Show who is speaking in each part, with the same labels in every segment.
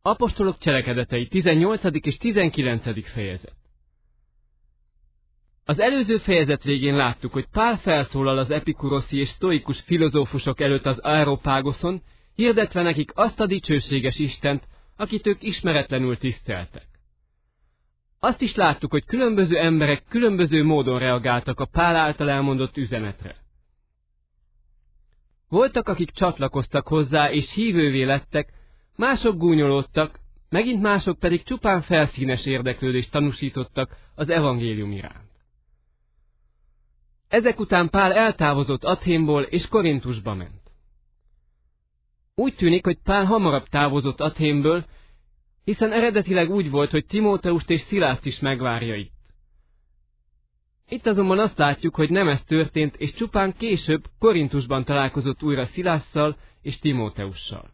Speaker 1: Apostolok cselekedetei 18. és 19. fejezet. Az előző fejezet végén láttuk, hogy Pál felszólal az epikuroszi és sztoikus filozófusok előtt az Areopágoszon, hirdetve nekik azt a dicsőséges Istent, akit ők ismeretlenül tiszteltek. Azt is láttuk, hogy különböző emberek különböző módon reagáltak a Pál által elmondott üzenetre. Voltak, akik csatlakoztak hozzá és hívővé lettek, mások gúnyolódtak, megint mások pedig csupán felszínes érdeklődést tanúsítottak az evangélium iránt. Ezek után Pál eltávozott Athénból és Korintusba ment. Úgy tűnik, hogy Pál hamarabb távozott Athénből, hiszen eredetileg úgy volt, hogy Timóteust és Szilászt is megvárja itt. Itt azonban azt látjuk, hogy nem ez történt, és csupán később Korintusban találkozott újra Szilásszal és Timóteussal.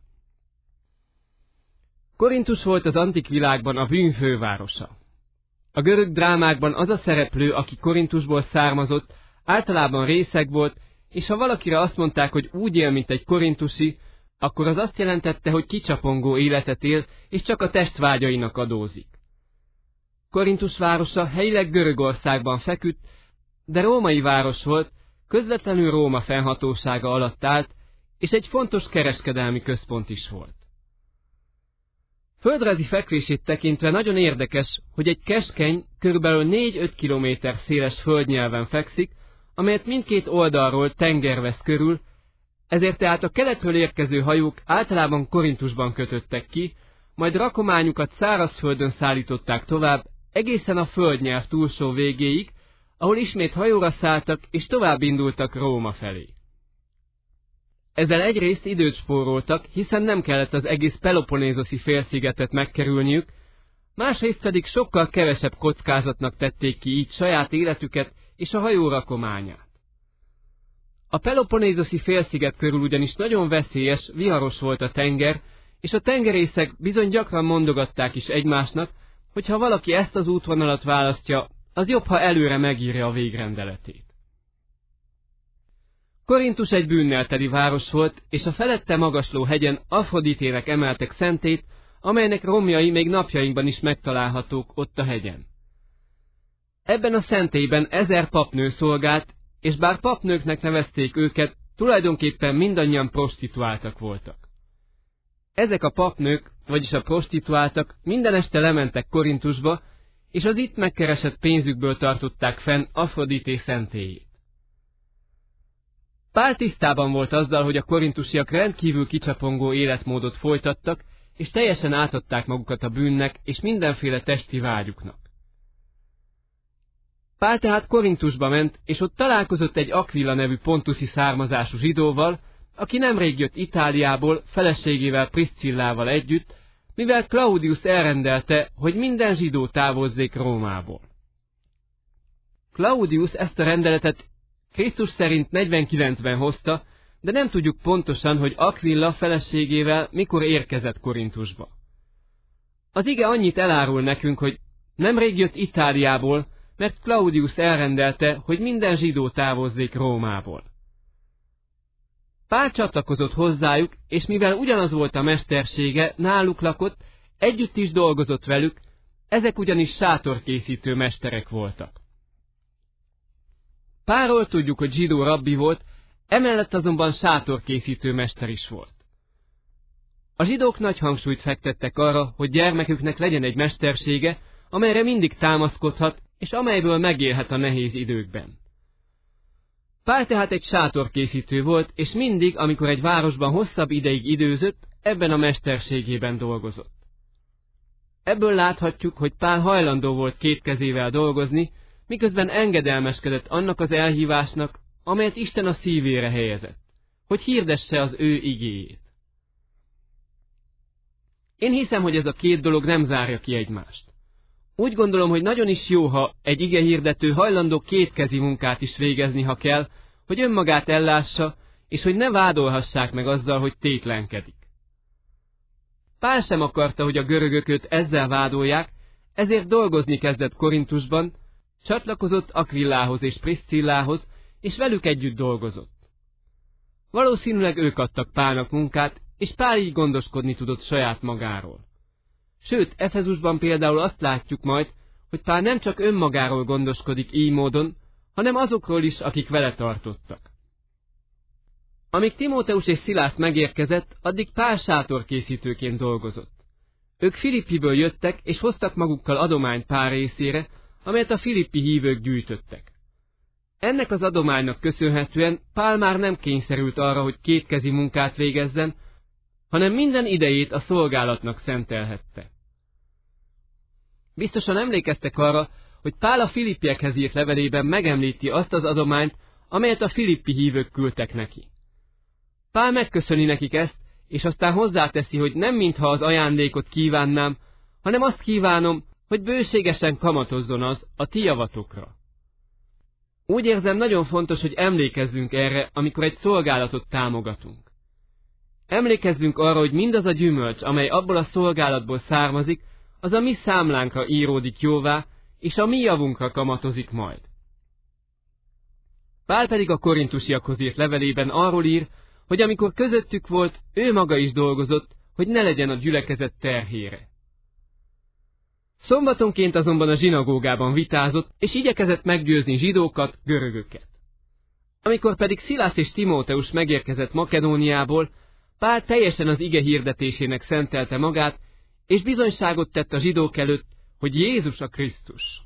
Speaker 1: Korintus volt az antik világban a bűn fővárosa. A görög drámákban az a szereplő, aki Korintusból származott, általában részeg volt, és ha valakire azt mondták, hogy úgy él, mint egy korintusi, akkor az azt jelentette, hogy kicsapongó életet él, és csak a testvágyainak adózik. Korintus városa helyileg Görögországban feküdt, de római város volt, közvetlenül Róma fennhatósága alatt állt, és egy fontos kereskedelmi központ is volt. Földrajzi fekvését tekintve nagyon érdekes, hogy egy keskeny, körülbelül 4-5 kilométer széles földnyelven fekszik, amelyet mindkét oldalról tenger vesz körül, ezért tehát a keletről érkező hajók általában Korintusban kötöttek ki, majd rakományukat szárazföldön szállították tovább, egészen a földnyelv túlsó végéig, ahol ismét hajóra szálltak és tovább indultak Róma felé. Ezzel egyrészt időt spóroltak, hiszen nem kellett az egész Peloponézoszi félszigetet megkerülniük, másrészt pedig sokkal kevesebb kockázatnak tették ki így saját életüket és a hajó rakományát. A Peloponézoszi félsziget körül ugyanis nagyon veszélyes, viharos volt a tenger, és a tengerészek bizony gyakran mondogatták is egymásnak, hogy ha valaki ezt az útvonalat választja, az jobb, ha előre megírja a végrendeletét. Korintus egy bűnnel teli város volt, és a felette magasló hegyen Afroditének emeltek szentét, amelynek romjai még napjainkban is megtalálhatók ott a hegyen. Ebben a szentélyben 1000 papnő szolgált, és bár papnőknek nevezték őket, tulajdonképpen mindannyian prostituáltak voltak. Ezek a papnők, vagyis a prostituáltak minden este lementek Korintusba, és az itt megkeresett pénzükből tartották fenn Afrodité szentélyét. Pál tisztában volt azzal, hogy a korintusiak rendkívül kicsapongó életmódot folytattak, és teljesen átadták magukat a bűnnek és mindenféle testi vágyuknak. Pál tehát Korintusba ment, és ott találkozott egy Aquila nevű pontuszi származású zsidóval, aki nemrég jött Itáliából feleségével Priscillával együtt, mivel Claudius elrendelte, hogy minden zsidó távozzék Rómából. Claudius ezt a rendeletet Krisztus szerint 49-ben hozta, de nem tudjuk pontosan, hogy Aquila feleségével mikor érkezett Korintusba. Az ige annyit elárul nekünk, hogy nemrég jött Itáliából, mert Claudius elrendelte, hogy minden zsidó távozzék Rómából. Pál csatlakozott hozzájuk, és mivel ugyanaz volt a mestersége, náluk lakott, együtt is dolgozott velük, ezek ugyanis sátorkészítő mesterek voltak. Pálról tudjuk, hogy zsidó rabbi volt, emellett azonban sátorkészítő mester is volt. A zsidók nagy hangsúlyt fektettek arra, hogy gyermeküknek legyen egy mestersége, amelyre mindig támaszkodhat, és amelyből megélhet a nehéz időkben. Pál tehát egy sátorkészítő volt, és mindig, amikor egy városban hosszabb ideig időzött, ebben a mesterségében dolgozott. Ebből láthatjuk, hogy Pál hajlandó volt két kezével dolgozni, miközben engedelmeskedett annak az elhívásnak, amelyet Isten a szívére helyezett, hogy hirdesse az ő igéjét. Én hiszem, hogy ez a két dolog nem zárja ki egymást. Úgy gondolom, hogy nagyon is jó, ha egy igehirdető hajlandó kétkezi munkát is végezni, ha kell, hogy önmagát ellássa, és hogy ne vádolhassák meg azzal, hogy tétlenkedik. Pál sem akarta, hogy a görögök őt ezzel vádolják, ezért dolgozni kezdett Korintusban, csatlakozott Aquillához és Priscillához, és velük együtt dolgozott. Valószínűleg ők adtak Pálnak munkát, és Pál így gondoskodni tudott saját magáról. Sőt, Efezusban például azt látjuk majd, hogy Pál nem csak önmagáról gondoskodik így módon, hanem azokról is, akik vele tartottak. Amíg Timóteus és Szilász megérkezett, addig Pál sátorkészítőként dolgozott. Ők Filippiből jöttek, és hoztak magukkal adományt Pál részére, amelyet a filippi hívők gyűjtöttek. Ennek az adománynak köszönhetően Pál már nem kényszerült arra, hogy kétkezi munkát végezzen, hanem minden idejét a szolgálatnak szentelhette. Biztosan emlékeztek arra, hogy Pál a filippiekhez írt levelében megemlíti azt az adományt, amelyet a filippi hívők küldtek neki. Pál megköszöni nekik ezt, és aztán hozzáteszi, hogy nem mintha az ajándékot kívánnám, hanem azt kívánom, hogy bőségesen kamatozzon az a ti javatokra. Úgy érzem, nagyon fontos, hogy emlékezzünk erre, amikor egy szolgálatot támogatunk. Emlékezzünk arra, hogy mindaz a gyümölcs, amely abból a szolgálatból származik, az a mi számlánkra íródik jóvá, és a mi javunkra kamatozik majd. Pál pedig a korintusiakhoz írt levelében arról ír, hogy amikor közöttük volt, ő maga is dolgozott, hogy ne legyen a gyülekezet terhére. Szombatonként azonban a zsinagógában vitázott, és igyekezett meggyőzni zsidókat, görögöket. Amikor pedig Szilász és Timóteus megérkezett Makedóniából, Pál teljesen az ige hirdetésének szentelte magát, és bizonyságot tett a zsidók előtt, hogy Jézus a Krisztus.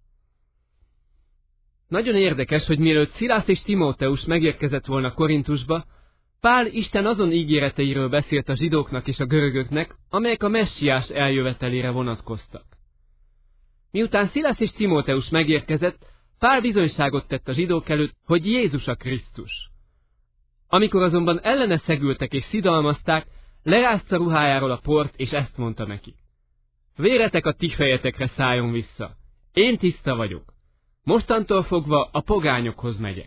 Speaker 1: Nagyon érdekes, hogy mielőtt Szilász és Timóteus megérkezett volna Korintusba, Pál Isten azon ígéreteiről beszélt a zsidóknak és a görögöknek, amelyek a messiás eljövetelére vonatkoztak. Miután Szilász és Timóteus megérkezett, Pál bizonyságot tett a zsidók előtt, hogy Jézus a Krisztus. Amikor azonban ellene szegültek és szidalmazták, lerázta ruhájáról a port, és ezt mondta neki: véretek a ti fejetekre szálljon vissza, én tiszta vagyok. Mostantól fogva a pogányokhoz megyek.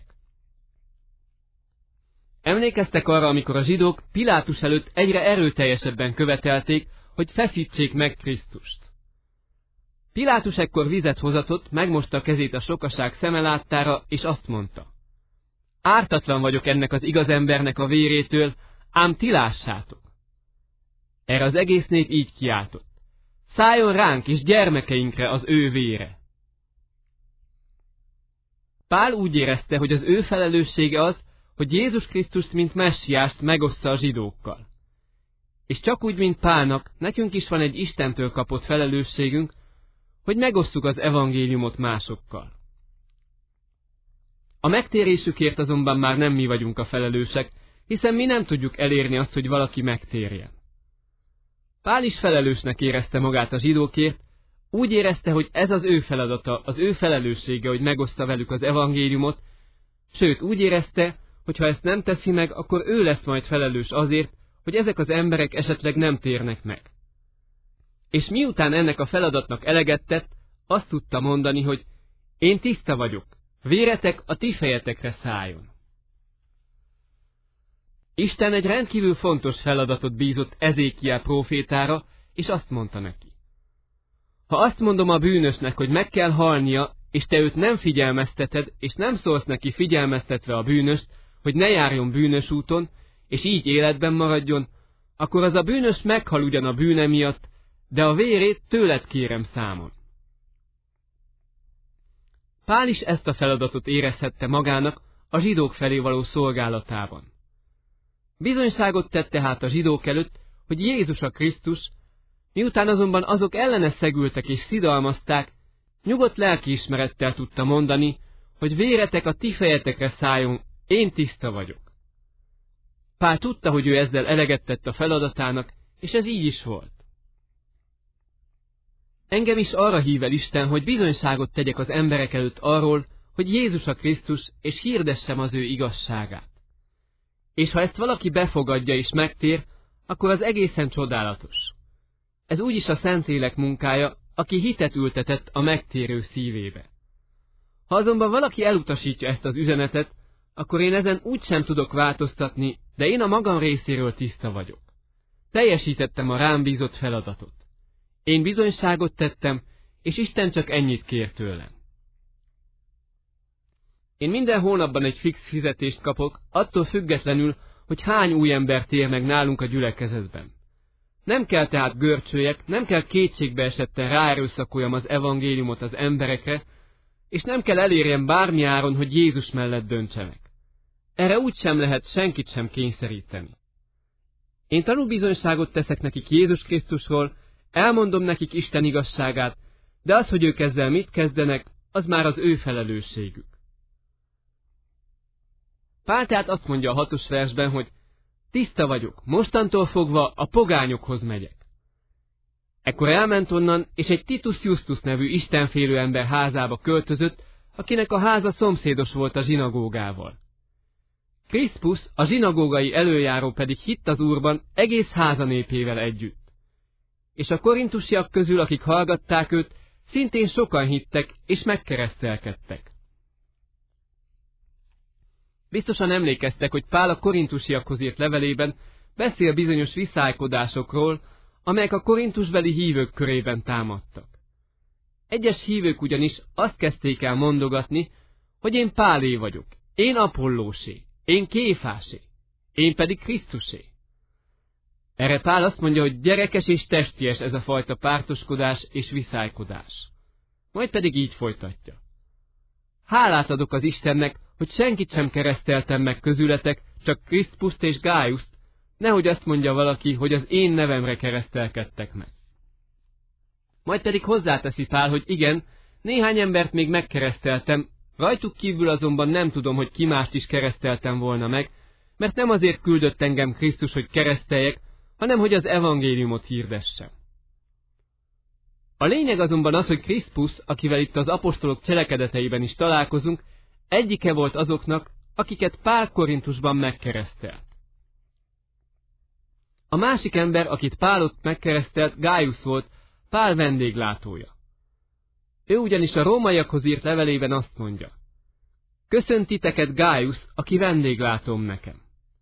Speaker 1: Emlékeztek arra, amikor a zsidók Pilátus előtt egyre erőteljesebben követelték, hogy feszítsék meg Krisztust. Pilátus ekkor vizet hozatott, megmosta a kezét a sokaság szeme láttára, és azt mondta: ártatlan vagyok ennek az igaz embernek a vérétől, ám ti lássátok. Erre az egész nép így kiáltott: szálljon ránk és gyermekeinkre az ő vére. Pál úgy érezte, hogy az ő felelőssége az, hogy Jézus Krisztust, mint messiást megossza a zsidókkal. És csak úgy, mint Pálnak, nekünk is van egy Istentől kapott felelősségünk, hogy megosszuk az evangéliumot másokkal. A megtérésükért azonban már nem mi vagyunk a felelősek, hiszen mi nem tudjuk elérni azt, hogy valaki megtérjen. Pál is felelősnek érezte magát a zsidókért, úgy érezte, hogy ez az ő feladata, az ő felelőssége, hogy megoszta velük az evangéliumot, sőt úgy érezte, hogy ha ezt nem teszi meg, akkor ő lesz majd felelős azért, hogy ezek az emberek esetleg nem térnek meg. És miután ennek a feladatnak eleget tett, azt tudta mondani, hogy én tiszta vagyok, véretek a ti fejetekre szálljon. Isten egy rendkívül fontos feladatot bízott Ezékiel prófétára, és azt mondta neki: ha azt mondom a bűnösnek, hogy meg kell halnia, és te őt nem figyelmezteted, és nem szólsz neki figyelmeztetve a bűnöst, hogy ne járjon bűnös úton, és így életben maradjon, akkor az a bűnös meghal ugyan a bűne miatt, de a vérét tőled kérem számon. Pál is ezt a feladatot érezhette magának a zsidók felé való szolgálatában. Bizonyságot tett tehát a zsidók előtt, hogy Jézus a Krisztus, miután azonban azok ellene szegültek és szidalmazták, nyugodt lelkiismerettel tudta mondani, hogy véretek a ti fejetekre szálljon, én tiszta vagyok. Pál tudta, hogy ő ezzel eleget tett a feladatának, és ez így is volt. Engem is arra hív el Isten, hogy bizonyságot tegyek az emberek előtt arról, hogy Jézus a Krisztus, és hirdessem az ő igazságát. És ha ezt valaki befogadja és megtér, akkor az egészen csodálatos. Ez úgyis a Szentlélek munkája, aki hitet ültetett a megtérő szívébe. Ha azonban valaki elutasítja ezt az üzenetet, akkor én ezen úgysem tudok változtatni, de én a magam részéről tiszta vagyok. Teljesítettem a rám bízott feladatot. Én bizonyságot tettem, és Isten csak ennyit kér tőlem. Én minden hónapban egy fix fizetést kapok, attól függetlenül, hogy hány új ember tér meg nálunk a gyülekezetben. Nem kell tehát görcsöljek, nem kell kétségbe esetten ráerőszakoljam az evangéliumot az emberekre, és nem kell elérjem bármi áron, hogy Jézus mellett döntsenek. Erre úgy sem lehet senkit sem kényszeríteni. Én tanúbizonyságot teszek nekik Jézus Krisztusról, elmondom nekik Isten igazságát, de az, hogy ők ezzel mit kezdenek, az már az ő felelősségük. Pál tehát azt mondja a 6. versben, hogy tiszta vagyok, mostantól fogva a pogányokhoz megyek. Ekkor elment onnan, és egy Titus Justus nevű istenfélő ember házába költözött, akinek a háza szomszédos volt a zsinagógával. Kriszpus, a zsinagógai elöljáró pedig hitt az Úrban egész háza népével együtt. És a korintusiak közül, akik hallgatták őt, szintén sokan hittek és megkeresztelkedtek. Biztosan emlékeztek, hogy Pál a korintusiakhoz írt levelében beszél bizonyos viszálykodásokról, amelyek a korintusbeli hívők körében támadtak. Egyes hívők ugyanis azt kezdték el mondogatni, hogy én Pálé vagyok, én Apollósé, én Kéfásé, én pedig Krisztusé. Erre Pál azt mondja, hogy gyerekes és testies ez a fajta pártoskodás és viszálykodás. Majd pedig így folytatja. Hálát adok az Istennek, hogy senkit sem kereszteltem meg közületek, csak Kriszpuszt és Gájuszt, nehogy azt mondja valaki, hogy az én nevemre keresztelkedtek meg. Majd pedig hozzáteszi Pál, hogy igen, néhány embert még megkereszteltem, rajtuk kívül azonban nem tudom, hogy ki mást is kereszteltem volna meg, mert nem azért küldött engem Krisztus, hogy kereszteljek, hanem hogy az evangéliumot hirdessem. A lényeg azonban az, hogy Kriszpus, akivel itt az apostolok cselekedeteiben is találkozunk, egyike volt azoknak, akiket Pál Korintusban megkeresztelt. A másik ember, akit Pál ott megkeresztelt, Gájusz volt, Pál vendéglátója. Ő ugyanis a rómaiakhoz írt levelében azt mondja: köszönt titeket Gájusz, aki vendéglátóm nekem.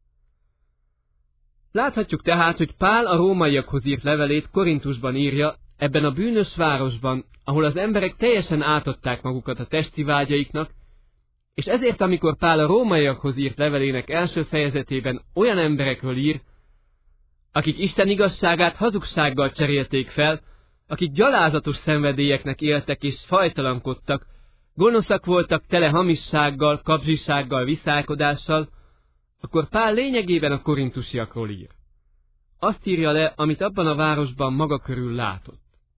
Speaker 1: Láthatjuk tehát, hogy Pál a rómaiakhoz írt levelét Korintusban írja, ebben a bűnös városban, ahol az emberek teljesen átadták magukat a testi vágyaiknak, és ezért, amikor Pál a rómaiakhoz írt levelének első fejezetében olyan emberekről ír, akik Isten igazságát hazugsággal cserélték fel, akik gyalázatos szenvedélyeknek éltek és fajtalankodtak, gonoszak voltak, tele hamissággal, kapzsisággal, viszálykodással, akkor Pál lényegében a korintusiakról ír. Azt írja le, amit abban a városban maga körül látott.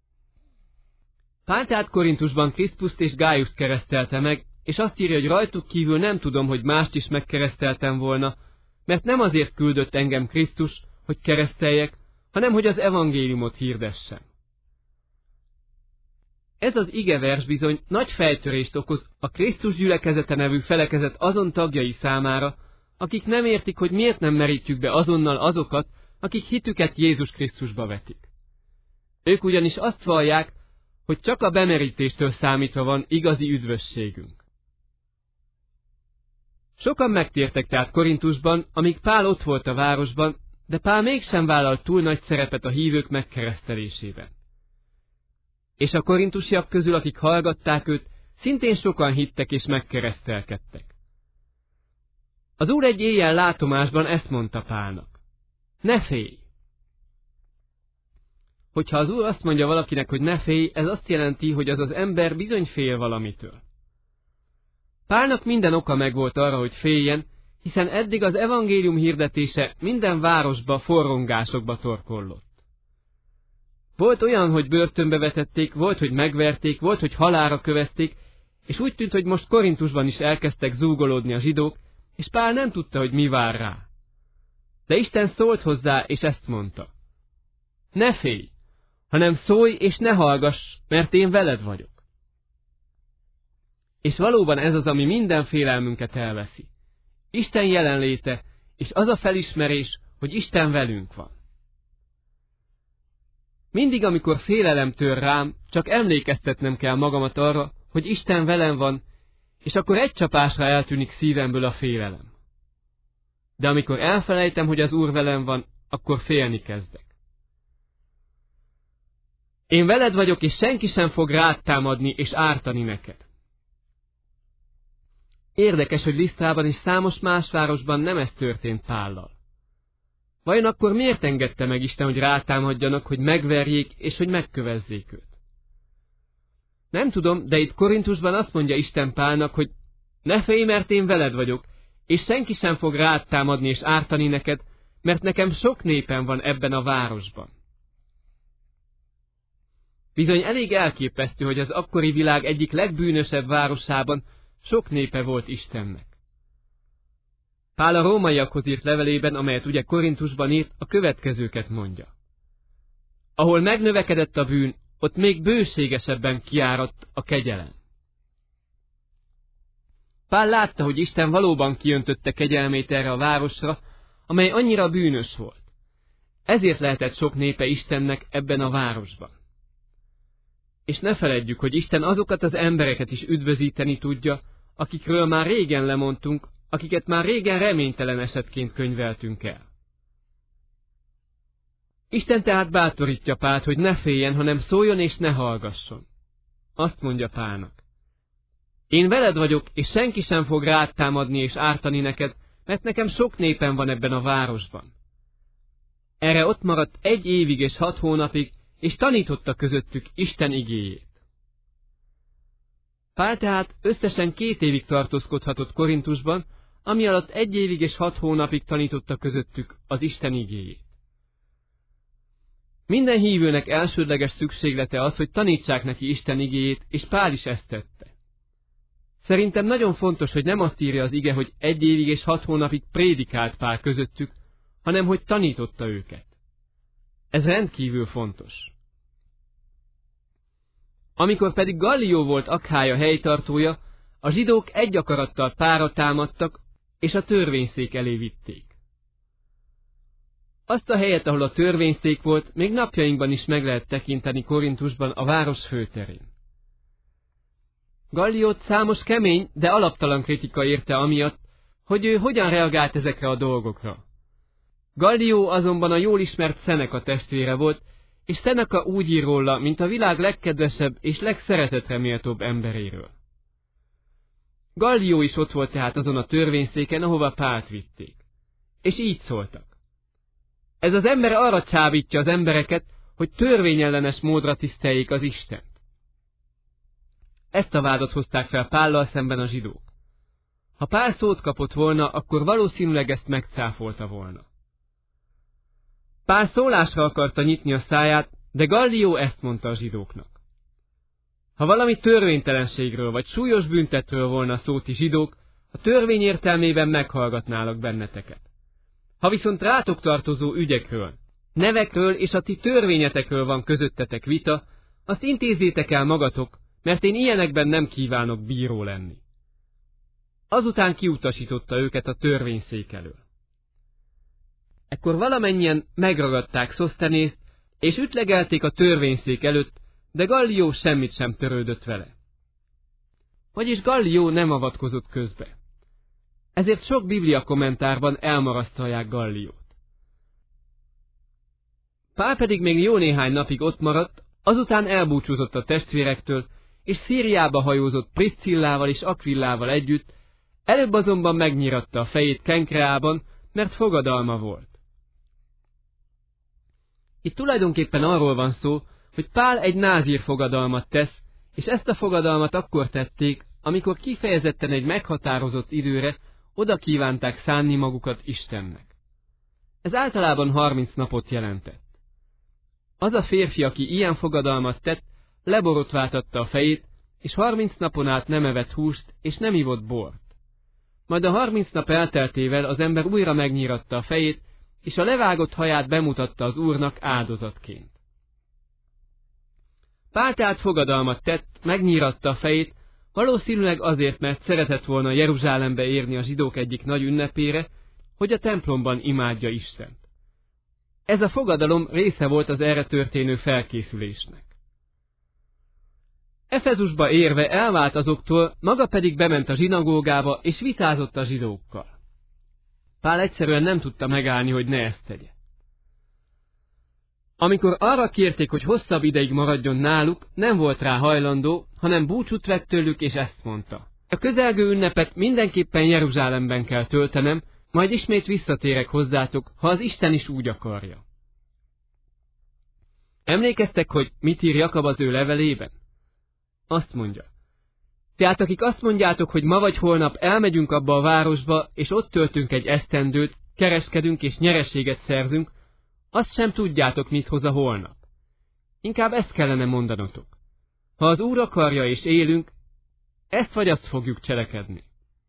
Speaker 1: Pál tehát Korintusban Kriszpuszt és Gájuszt keresztelte meg, és azt írja, hogy rajtuk kívül nem tudom, hogy mást is megkereszteltem volna, mert nem azért küldött engem Krisztus, hogy kereszteljek, hanem hogy az evangéliumot hirdessem. Ez az igevers bizony nagy fejtörést okoz a Krisztus gyülekezete nevű felekezet azon tagjai számára, akik nem értik, hogy miért nem merítjük be azonnal azokat, akik hitüket Jézus Krisztusba vetik. Ők ugyanis azt vallják, hogy csak a bemerítéstől számítva van igazi üdvösségünk. Sokan megtértek tehát Korintusban, amíg Pál ott volt a városban, de Pál mégsem vállalt túl nagy szerepet a hívők megkeresztelésében. És a korintusiak közül, akik hallgatták őt, szintén sokan hittek és megkeresztelkedtek. Az Úr egy éjjel látomásban ezt mondta Pálnak: ne félj! Hogyha az Úr azt mondja valakinek, hogy ne félj, ez azt jelenti, hogy az az ember bizony fél valamitől. Pálnak minden oka megvolt arra, hogy féljen, hiszen eddig az evangélium hirdetése minden városba, forrongásokba torkollott. Volt olyan, hogy börtönbe vetették, volt, hogy megverték, volt, hogy halálra kövezték, és úgy tűnt, hogy most Korintusban is elkezdtek zúgolódni a zsidók, és Pál nem tudta, hogy mi vár rá. De Isten szólt hozzá, és ezt mondta: ne félj, hanem szólj és ne hallgass, mert én veled vagyok. És valóban ez az, ami minden félelmünket elveszi. Isten jelenléte, és az a felismerés, hogy Isten velünk van. Mindig, amikor félelem tör rám, csak emlékeztetnem kell magamat arra, hogy Isten velem van, és akkor egy csapásra eltűnik szívemből a félelem. De amikor elfelejtem, hogy az Úr velem van, akkor félni kezdek. Én veled vagyok, és senki sem fog rád támadni és ártani neked. Érdekes, hogy Lisztrában és számos más városban nem ez történt Pállal. Vajon akkor miért engedte meg Isten, hogy rátámadjanak, hogy megverjék és hogy megkövezzék őt? Nem tudom, de itt Korintusban azt mondja Isten Pálnak, hogy ne félj, mert én veled vagyok, és senki sem fog rád támadni és ártani neked, mert nekem sok népem van ebben a városban. Bizony elég elképesztő, hogy az akkori világ egyik legbűnösebb városában sok népe volt Istennek. Pál a rómaiakhoz írt levelében, amelyet ugye Korintusban írt, a következőket mondja. Ahol megnövekedett a bűn, ott még bőségesebben kiáradt a kegyelem. Pál látta, hogy Isten valóban kiöntötte kegyelmét erre a városra, amely annyira bűnös volt. Ezért lehetett sok népe Istennek ebben a városban. És ne feledjük, hogy Isten azokat az embereket is üdvözíteni tudja, akikről már régen lemondtunk, akiket már régen reménytelen esetként könyveltünk el. Isten tehát bátorítja Pált, hogy ne féljen, hanem szóljon és ne hallgasson. Azt mondja Pálnak. Én veled vagyok, és senki sem fog rád támadni és ártani neked, mert nekem sok népem van ebben a városban. Erre ott maradt 1 évig és 6 hónapig, és tanította közöttük Isten igéjét. Pál tehát összesen 2 évig tartózkodhatott Korintusban, ami alatt 1 évig és 6 hónapig tanította közöttük az Isten igéjét. Minden hívőnek elsődleges szükséglete az, hogy tanítsák neki Isten igéjét, és Pál is ezt tette. Szerintem nagyon fontos, hogy nem azt írja az ige, hogy 1 évig és 6 hónapig prédikált Pál közöttük, hanem hogy tanította őket. Ez rendkívül fontos. Amikor pedig Gallió volt Akhája helytartója, a zsidók egy akarattal Pálra támadtak, és a törvényszék elé vitték. Azt a helyet, ahol a törvényszék volt, még napjainkban is meg lehet tekinteni Korintusban a város főterén. Galliót számos kemény, de alaptalan kritika érte amiatt, hogy ő hogyan reagált ezekre a dolgokra. Gallió azonban a jól ismert Szeneca testvére volt, és Szeneca úgy ír róla, mint a világ legkedvesebb és legszeretetre méltóbb emberéről. Gallió is ott volt tehát azon a törvényszéken, ahova Pált vitték. És így szóltak. Ez az ember arra csábítja az embereket, hogy törvényellenes módra tiszteljék az Istent. Ezt a vádat hozták fel Pállal szemben a zsidók. Ha Pál szót kapott volna, akkor valószínűleg ezt megcáfolta volna. Pál szólásra akarta nyitni a száját, de Gallió ezt mondta a zsidóknak. Ha valami törvénytelenségről vagy súlyos büntetről volna szó ti zsidók, a törvény értelmében meghallgatnálak benneteket. Ha viszont rátok tartozó ügyekről, nevekről és a ti törvényetekről van közöttetek vita, azt intézzétek el magatok, mert én ilyenekben nem kívánok bíró lenni. Azután kiutasította őket a törvényszék elől. Ekkor valamennyien megragadták Szosztenészt, és ütlegelték a törvényszék előtt, de Gallió semmit sem törődött vele. Vagyis Gallió nem avatkozott közbe. Ezért sok biblia kommentárban elmarasztalják Galliót. Pál pedig még jó néhány napig ott maradt, azután elbúcsúzott a testvérektől, és Szíriába hajózott Priscillával és Akvillával együtt, előbb azonban megnyiratta a fejét Kenkreában, mert fogadalma volt. Itt tulajdonképpen arról van szó, hogy Pál egy názír fogadalmat tesz, és ezt a fogadalmat akkor tették, amikor kifejezetten egy meghatározott időre oda kívánták szánni magukat Istennek. Ez általában 30 napot jelentett. Az a férfi, aki ilyen fogadalmat tett, leborotváltatta a fejét, és 30 napon át nem evett húst, és nem ivott bort. Majd a 30 nap elteltével az ember újra megnyíratta a fejét, és a levágott haját bemutatta az Úrnak áldozatként. Pál tehát fogadalmat tett, megnyíratta a fejét, valószínűleg azért, mert szeretett volna Jeruzsálembe érni a zsidók egyik nagy ünnepére, hogy a templomban imádja Istent. Ez a fogadalom része volt az erre történő felkészülésnek. Efezusba érve elvált azoktól, maga pedig bement a zsinagógába, és vitázott a zsidókkal. Pál egyszerűen nem tudta megállni, hogy ne ezt tegye. Amikor arra kérték, hogy hosszabb ideig maradjon náluk, nem volt rá hajlandó, hanem búcsút vett tőlük, és ezt mondta. A közelgő ünnepet mindenképpen Jeruzsálemben kell töltenem, majd ismét visszatérek hozzátok, ha az Isten is úgy akarja. Emlékeztek, hogy mit ír Jakab az ő levelében? Azt mondja: tehát akik azt mondjátok, hogy ma vagy holnap elmegyünk abba a városba, és ott töltünk egy esztendőt, kereskedünk és nyereséget szerzünk, azt sem tudjátok, mit hoz a holnap. Inkább ezt kellene mondanotok. Ha az Úr akarja és élünk, ezt vagy azt fogjuk cselekedni.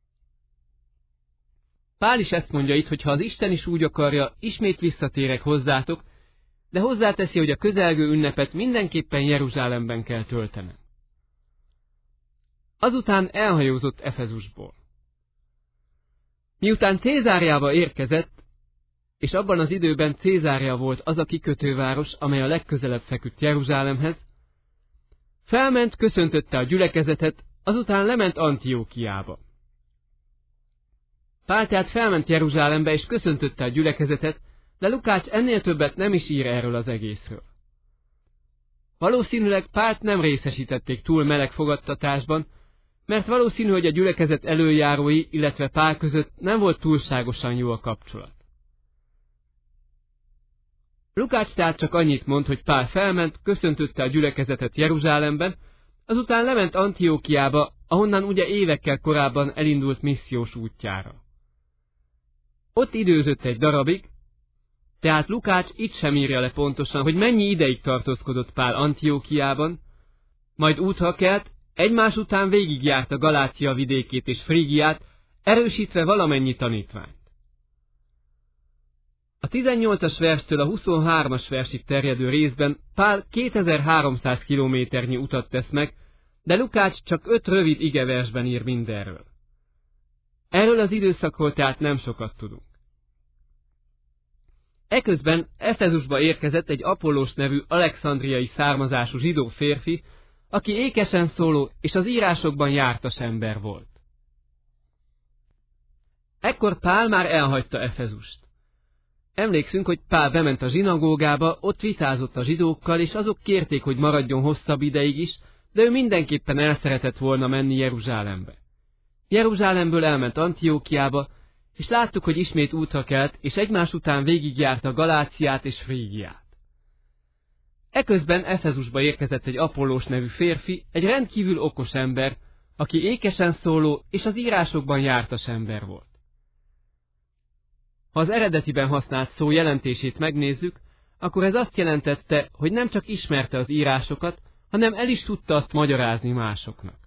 Speaker 1: Pál is ezt mondja itt, hogy ha az Isten is úgy akarja, ismét visszatérek hozzátok, de hozzáteszi, hogy a közelgő ünnepet mindenképpen Jeruzsálemben kell töltenem. Azután elhajózott Efezusból. Miután Cézáriába érkezett, és abban az időben Cézária volt az a kikötőváros, amely a legközelebb feküdt Jeruzsálemhez, felment, köszöntötte a gyülekezetet, azután lement Antiókiába. Pál tehát felment Jeruzsálembe és köszöntötte a gyülekezetet, de Lukács ennél többet nem is ír erről az egészről. Valószínűleg Pált nem részesítették túl meleg fogadtatásban, mert valószínű, hogy a gyülekezet előjárói, illetve Pál között nem volt túlságosan jó a kapcsolat. Lukács tehát csak annyit mond, hogy Pál felment, köszöntötte a gyülekezetet Jeruzsálemben, azután lement Antiókiába, ahonnan ugye évekkel korábban elindult missziós útjára. Ott időzött egy darabig, tehát Lukács itt sem írja le pontosan, hogy mennyi ideig tartózkodott Pál Antiókiában, majd útra kelt, egymás után végigjárta Galácia vidékét és Frígiát, erősítve valamennyi tanítványt. A 18-as verstől a 23-as versig terjedő részben Pál 2300 kilométernyi utat tesz meg, de Lukács csak 5 rövid igeversben ír mindenről. Erről az időszakról tehát nem sokat tudunk. Eközben Efezusba érkezett egy Apollós nevű alexandriai származású zsidó férfi, aki ékesen szóló és az írásokban jártas ember volt. Ekkor Pál már elhagyta Efezust. Emlékszünk, hogy Pál bement a zsinagógába, ott vitázott a zsidókkal, és azok kérték, hogy maradjon hosszabb ideig is, de ő mindenképpen el szeretett volna menni Jeruzsálembe. Jeruzsálemből elment Antiókiába, és láttuk, hogy ismét útra kelt, és egymás után végigjárta Galáciát és Frígiát. Eközben Efezusba érkezett egy Apollós nevű férfi, egy rendkívül okos ember, aki ékesen szóló és az írásokban jártas ember volt. Ha az eredetiben használt szó jelentését megnézzük, akkor ez azt jelentette, hogy nem csak ismerte az írásokat, hanem el is tudta azt magyarázni másoknak.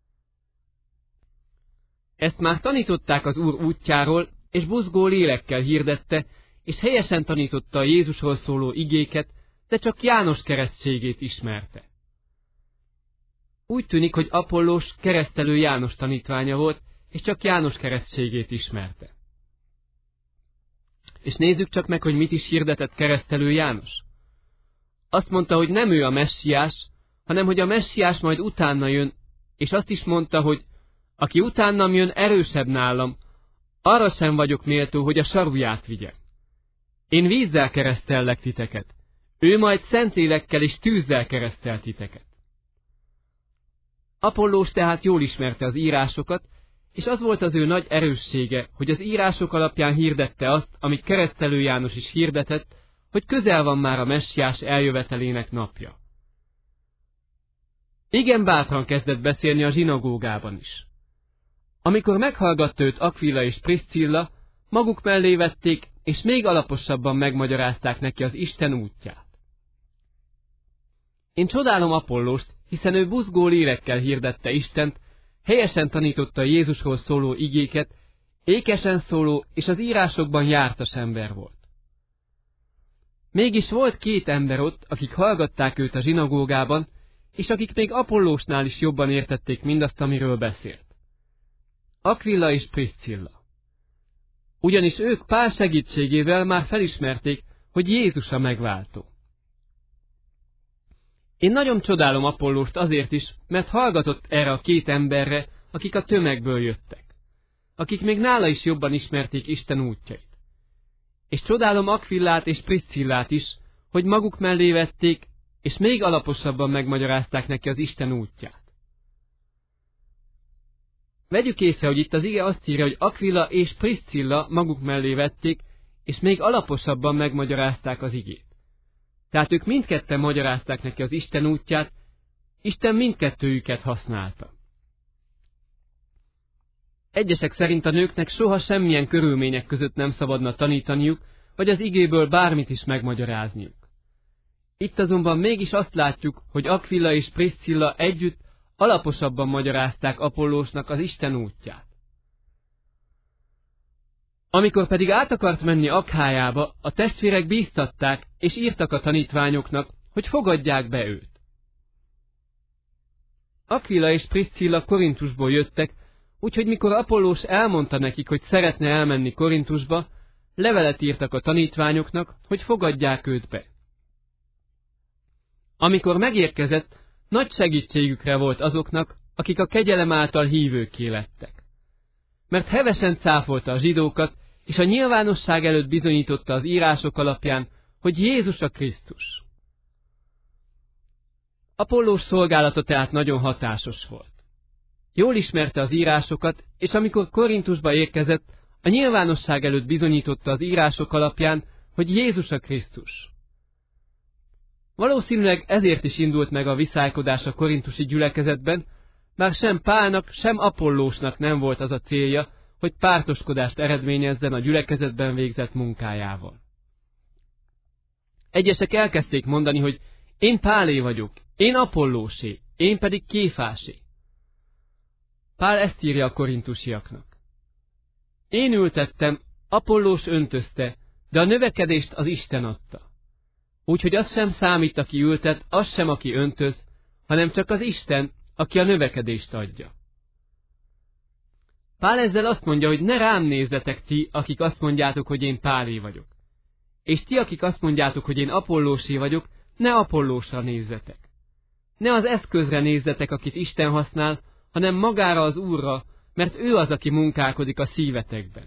Speaker 1: Ezt már tanították az Úr útjáról, és buzgó lélekkel hirdette, és helyesen tanította a Jézusról szóló igéket, de csak János keresztségét ismerte. Úgy tűnik, hogy Apollós keresztelő János tanítványa volt, és csak János keresztségét ismerte. És nézzük csak meg, hogy mit is hirdetett keresztelő János. Azt mondta, hogy nem ő a messiás, hanem hogy a messiás majd utána jön, és azt is mondta, hogy aki utánam jön, erősebb nálam, arra sem vagyok méltó, hogy a saruját vigyem. Én vízzel keresztellek titeket, ő majd szentlélekkel és tűzzel keresztel titeket. Apollós tehát jól ismerte az írásokat, és az volt az ő nagy erőssége, hogy az írások alapján hirdette azt, amit keresztelő János is hirdetett, hogy közel van már a messiás eljövetelének napja. Igen bátran kezdett beszélni a zsinagógában is. Amikor meghallgatta őt Akvila és Priscilla, maguk mellé vették, és még alaposabban megmagyarázták neki az Isten útját. Én csodálom Apollóst, hiszen ő buzgó lélekkel hirdette Istent, helyesen tanította Jézusról szóló igéket, ékesen szóló és az írásokban jártas ember volt. Mégis volt 2 ember ott, akik hallgatták őt a zsinagógában, és akik még Apollósnál is jobban értették mindazt, amiről beszélt. Akvila és Priscilla. Ugyanis ők Pál segítségével már felismerték, hogy Jézus a megváltó. Én nagyon csodálom Apollóst azért is, mert hallgatott erre a 2 emberre, akik a tömegből jöttek, akik még nála is jobban ismerték Isten útjait. És csodálom Akvillát és Priscillát is, hogy maguk mellé vették, és még alaposabban megmagyarázták neki az Isten útját. Vegyük észre, hogy itt az ige azt írja, hogy Aquila és Priscilla maguk mellé vették, és még alaposabban megmagyarázták az igét. Tehát ők mindketten magyarázták neki az Isten útját, Isten mindkettőjüket használta. Egyesek szerint a nőknek soha semmilyen körülmények között nem szabadna tanítaniuk, vagy az igéből bármit is megmagyarázniuk. Itt azonban mégis azt látjuk, hogy Aquila és Priscilla együtt alaposabban magyarázták Apollósnak az Isten útját. Amikor pedig át akart menni Akhájába, a testvérek bíztatták, és írtak a tanítványoknak, hogy fogadják be őt. Aquila és Priscilla Korintusból jöttek, úgyhogy mikor Apollós elmondta nekik, hogy szeretne elmenni Korintusba, levelet írtak a tanítványoknak, hogy fogadják őt be. Amikor megérkezett, nagy segítségükre volt azoknak, akik a kegyelem által hívőkké lettek. Mert hevesen cáfolta a zsidókat, és a nyilvánosság előtt bizonyította az írások alapján, hogy Jézus a Krisztus. Apollós szolgálata tehát nagyon hatásos volt. Jól ismerte az írásokat, és amikor Korintusba érkezett, a nyilvánosság előtt bizonyította az írások alapján, hogy Jézus a Krisztus. Valószínűleg ezért is indult meg a viszálykodás a korintusi gyülekezetben, bár sem Pálnak, sem Apollósnak nem volt az a célja, hogy pártoskodást eredményezzen a gyülekezetben végzett munkájával. Egyesek elkezdték mondani, hogy én Pálé vagyok, én Apollósé, én pedig Kéfásé. Pál ezt írja a korintusiaknak. Én ültettem, Apollós öntözte, de a növekedést az Isten adta. Úgyhogy az sem számít, aki ültet, az sem, aki öntöz, hanem csak az Isten, aki a növekedést adja. Pál ezzel azt mondja, hogy ne rám nézzetek ti, akik azt mondjátok, hogy én Pálé vagyok. És ti, akik azt mondjátok, hogy én Apollósé vagyok, ne Apollósra nézzetek. Ne az eszközre nézzetek, akit Isten használ, hanem magára az Úrra, mert ő az, aki munkálkodik a szívetekben.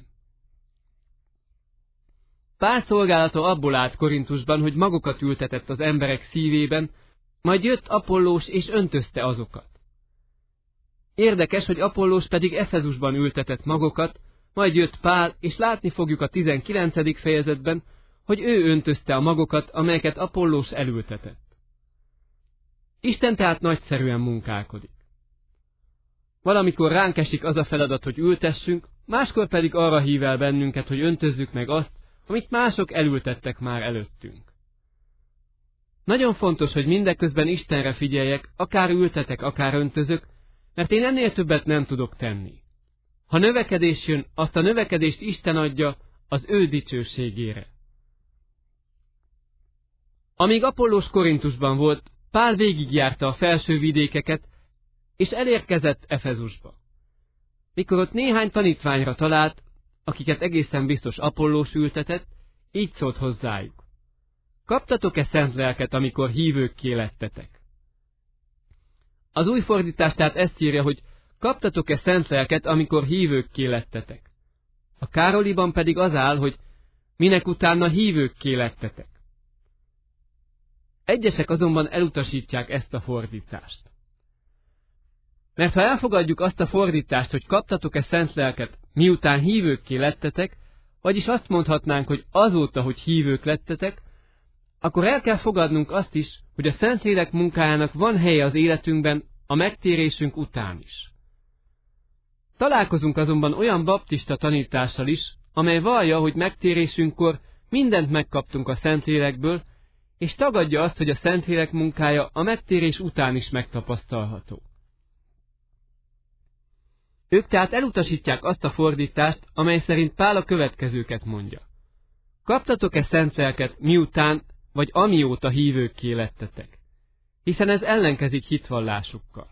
Speaker 1: Pál szolgálata abból állt Korintusban, hogy magokat ültetett az emberek szívében, majd jött Apollós és öntözte azokat. Érdekes, hogy Apollós pedig Efezusban ültetett magokat, majd jött Pál, és látni fogjuk a 19. fejezetben, hogy ő öntözte a magokat, amelyeket Apollós elültetett. Isten tehát nagyszerűen munkálkodik. Valamikor ránk esik az a feladat, hogy ültessünk, máskor pedig arra hív el bennünket, hogy öntözzük meg azt, amit mások elültettek már előttünk. Nagyon fontos, hogy mindeközben Istenre figyeljek, akár ültetek, akár öntözök, mert én ennél többet nem tudok tenni. Ha növekedés jön, azt a növekedést Isten adja az ő dicsőségére. Amíg Apollós Korintusban volt, Pál végigjárta a felső vidékeket, és elérkezett Efezusba. Mikor ott néhány tanítványra talált, akiket egészen biztos Apollós ültetett, így szólt hozzájuk. Kaptatok-e szent lelket, amikor hívőkké lettetek? Az új fordítás tehát ezt írja, hogy kaptatok-e szent lelket, amikor hívőkké lettetek. A Károliban pedig az áll, hogy minek utána hívőkké lettetek. Egyesek azonban elutasítják ezt a fordítást. Mert ha elfogadjuk azt a fordítást, hogy kaptatok-e szent lelket, miután hívőkké lettetek, vagyis azt mondhatnánk, hogy azóta, hogy hívők lettetek, akkor el kell fogadnunk azt is, hogy a Szentlélek munkájának van helye az életünkben a megtérésünk után is. Találkozunk azonban olyan baptista tanítással is, amely vallja, hogy megtérésünkkor mindent megkaptunk a Szentlélekből, és tagadja azt, hogy a Szentlélek munkája a megtérés után is megtapasztalható. Ők tehát elutasítják azt a fordítást, amely szerint Pál a következőket mondja. Kaptatok-e szent lelket miután, vagy amióta hívőkké lettetek? Hiszen ez ellenkezik hitvallásukkal.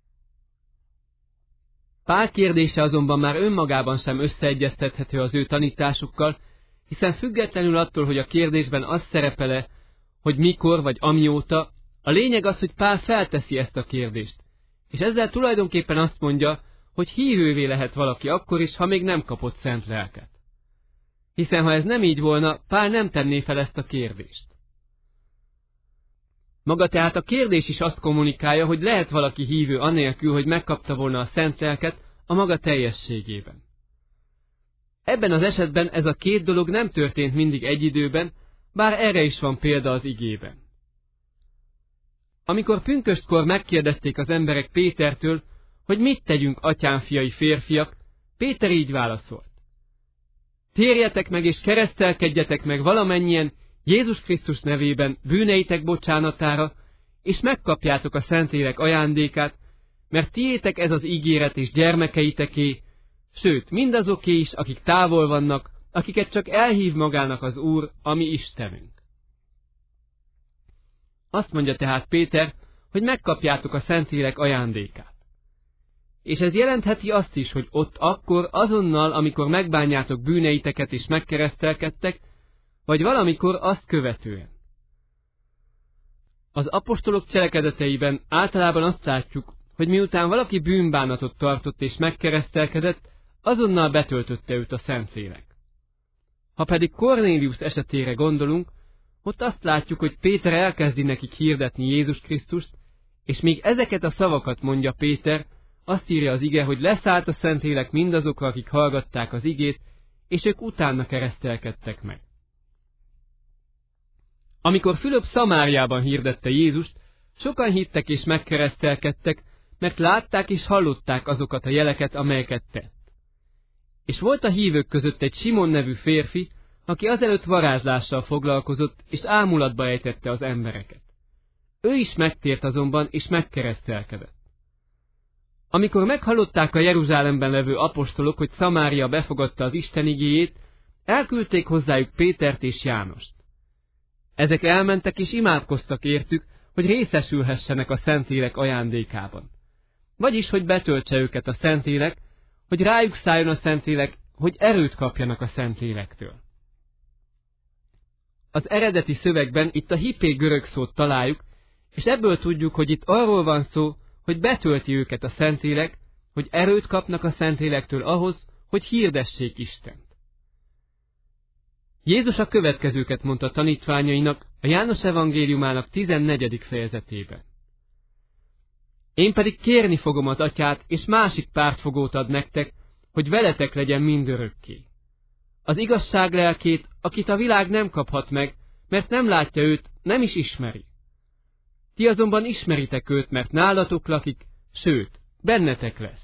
Speaker 1: Pál kérdése azonban már önmagában sem összeegyeztethető az ő tanításukkal, hiszen függetlenül attól, hogy a kérdésben az szerepele, hogy mikor vagy amióta, a lényeg az, hogy Pál felteszi ezt a kérdést, és ezzel tulajdonképpen azt mondja, hogy hívővé lehet valaki akkor is, ha még nem kapott szent lelket. Hiszen ha ez nem így volna, Pál nem tenné fel ezt a kérdést. Maga tehát a kérdés is azt kommunikálja, hogy lehet valaki hívő anélkül, hogy megkapta volna a szent lelket, a maga teljességében. Ebben az esetben ez a két dolog nem történt mindig egy időben, bár erre is van példa az igében. Amikor pünköstkor megkérdezték az emberek Pétertől, hogy mit tegyünk, atyám fiai férfiak, Péter így válaszolt: térjetek meg és keresztelkedjetek meg valamennyien Jézus Krisztus nevében bűneitek bocsánatára, és megkapjátok a Szentlélek ajándékát, mert tiétek ez az ígéret és gyermekeiteké, sőt, mindazoké is, akik távol vannak, akiket csak elhív magának az Úr, a mi Istenünk. Azt mondja tehát Péter, hogy megkapjátok a Szentlélek ajándékát. És ez jelentheti azt is, hogy ott akkor, azonnal, amikor megbánjátok bűneiteket és megkeresztelkedtek, vagy valamikor azt követően. Az apostolok cselekedeteiben általában azt látjuk, hogy miután valaki bűnbánatot tartott és megkeresztelkedett, azonnal betöltötte őt a Szentlélek. Ha pedig Kornélius esetére gondolunk, ott azt látjuk, hogy Péter elkezdi nekik hirdetni Jézus Krisztust, és még ezeket a szavakat mondja Péter, azt írja az ige, hogy leszállt a Szentlélek mindazokra, akik hallgatták az igét, és ők utána keresztelkedtek meg. Amikor Fülöp Szamáriában hirdette Jézust, sokan hittek és megkeresztelkedtek, mert látták és hallották azokat a jeleket, amelyeket tett. És volt a hívők között egy Simon nevű férfi, aki azelőtt varázslással foglalkozott, és ámulatba ejtette az embereket. Ő is megtért azonban, és megkeresztelkedett. Amikor meghallották a Jeruzsálemben levő apostolok, hogy Szamária befogadta az Isten igéjét, elküldték hozzájuk Pétert és Jánost. Ezek elmentek és imádkoztak értük, hogy részesülhessenek a Szentlélek ajándékában. Vagyis, hogy betöltse őket a Szentlélek, hogy rájuk szálljon a Szentlélek, hogy erőt kapjanak a Szentlélektől. Az eredeti szövegben itt a hipé görög szót találjuk, és ebből tudjuk, hogy itt arról van szó, hogy betölti őket a Szentlélek, hogy erőt kapnak a Szentlélektől ahhoz, hogy hirdessék Istent. Jézus a következőket mondta tanítványainak a János evangéliumának 14. fejezetében. Én pedig kérni fogom az Atyát, és másik pártfogót ad nektek, hogy veletek legyen mindörökké. Az igazság lelkét, akit a világ nem kaphat meg, mert nem látja őt, nem is ismeri. Ti azonban ismeritek őt, mert nálatok lakik, sőt, bennetek lesz.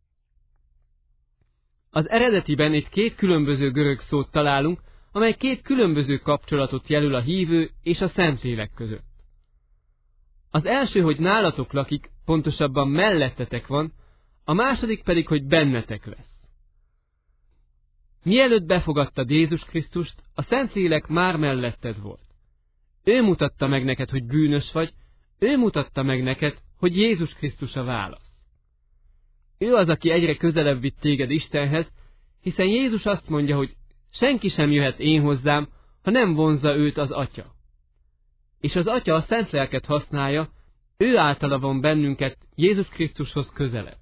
Speaker 1: Az eredetiben itt két különböző görög szót találunk, amely két különböző kapcsolatot jelöl a hívő és a Szentlélek között. Az első, hogy nálatok lakik, pontosabban mellettetek van, a második pedig, hogy bennetek lesz. Mielőtt befogadtad Jézus Krisztust, a Szentlélek már melletted volt. Ő mutatta meg neked, hogy bűnös vagy, ő mutatta meg neked, hogy Jézus Krisztus a válasz. Ő az, aki egyre közelebb vitt téged Istenhez, hiszen Jézus azt mondja, hogy senki sem jöhet én hozzám, ha nem vonzza őt az Atya. És az Atya a Szent Lelket használja, ő általa von bennünket Jézus Krisztushoz közelebb.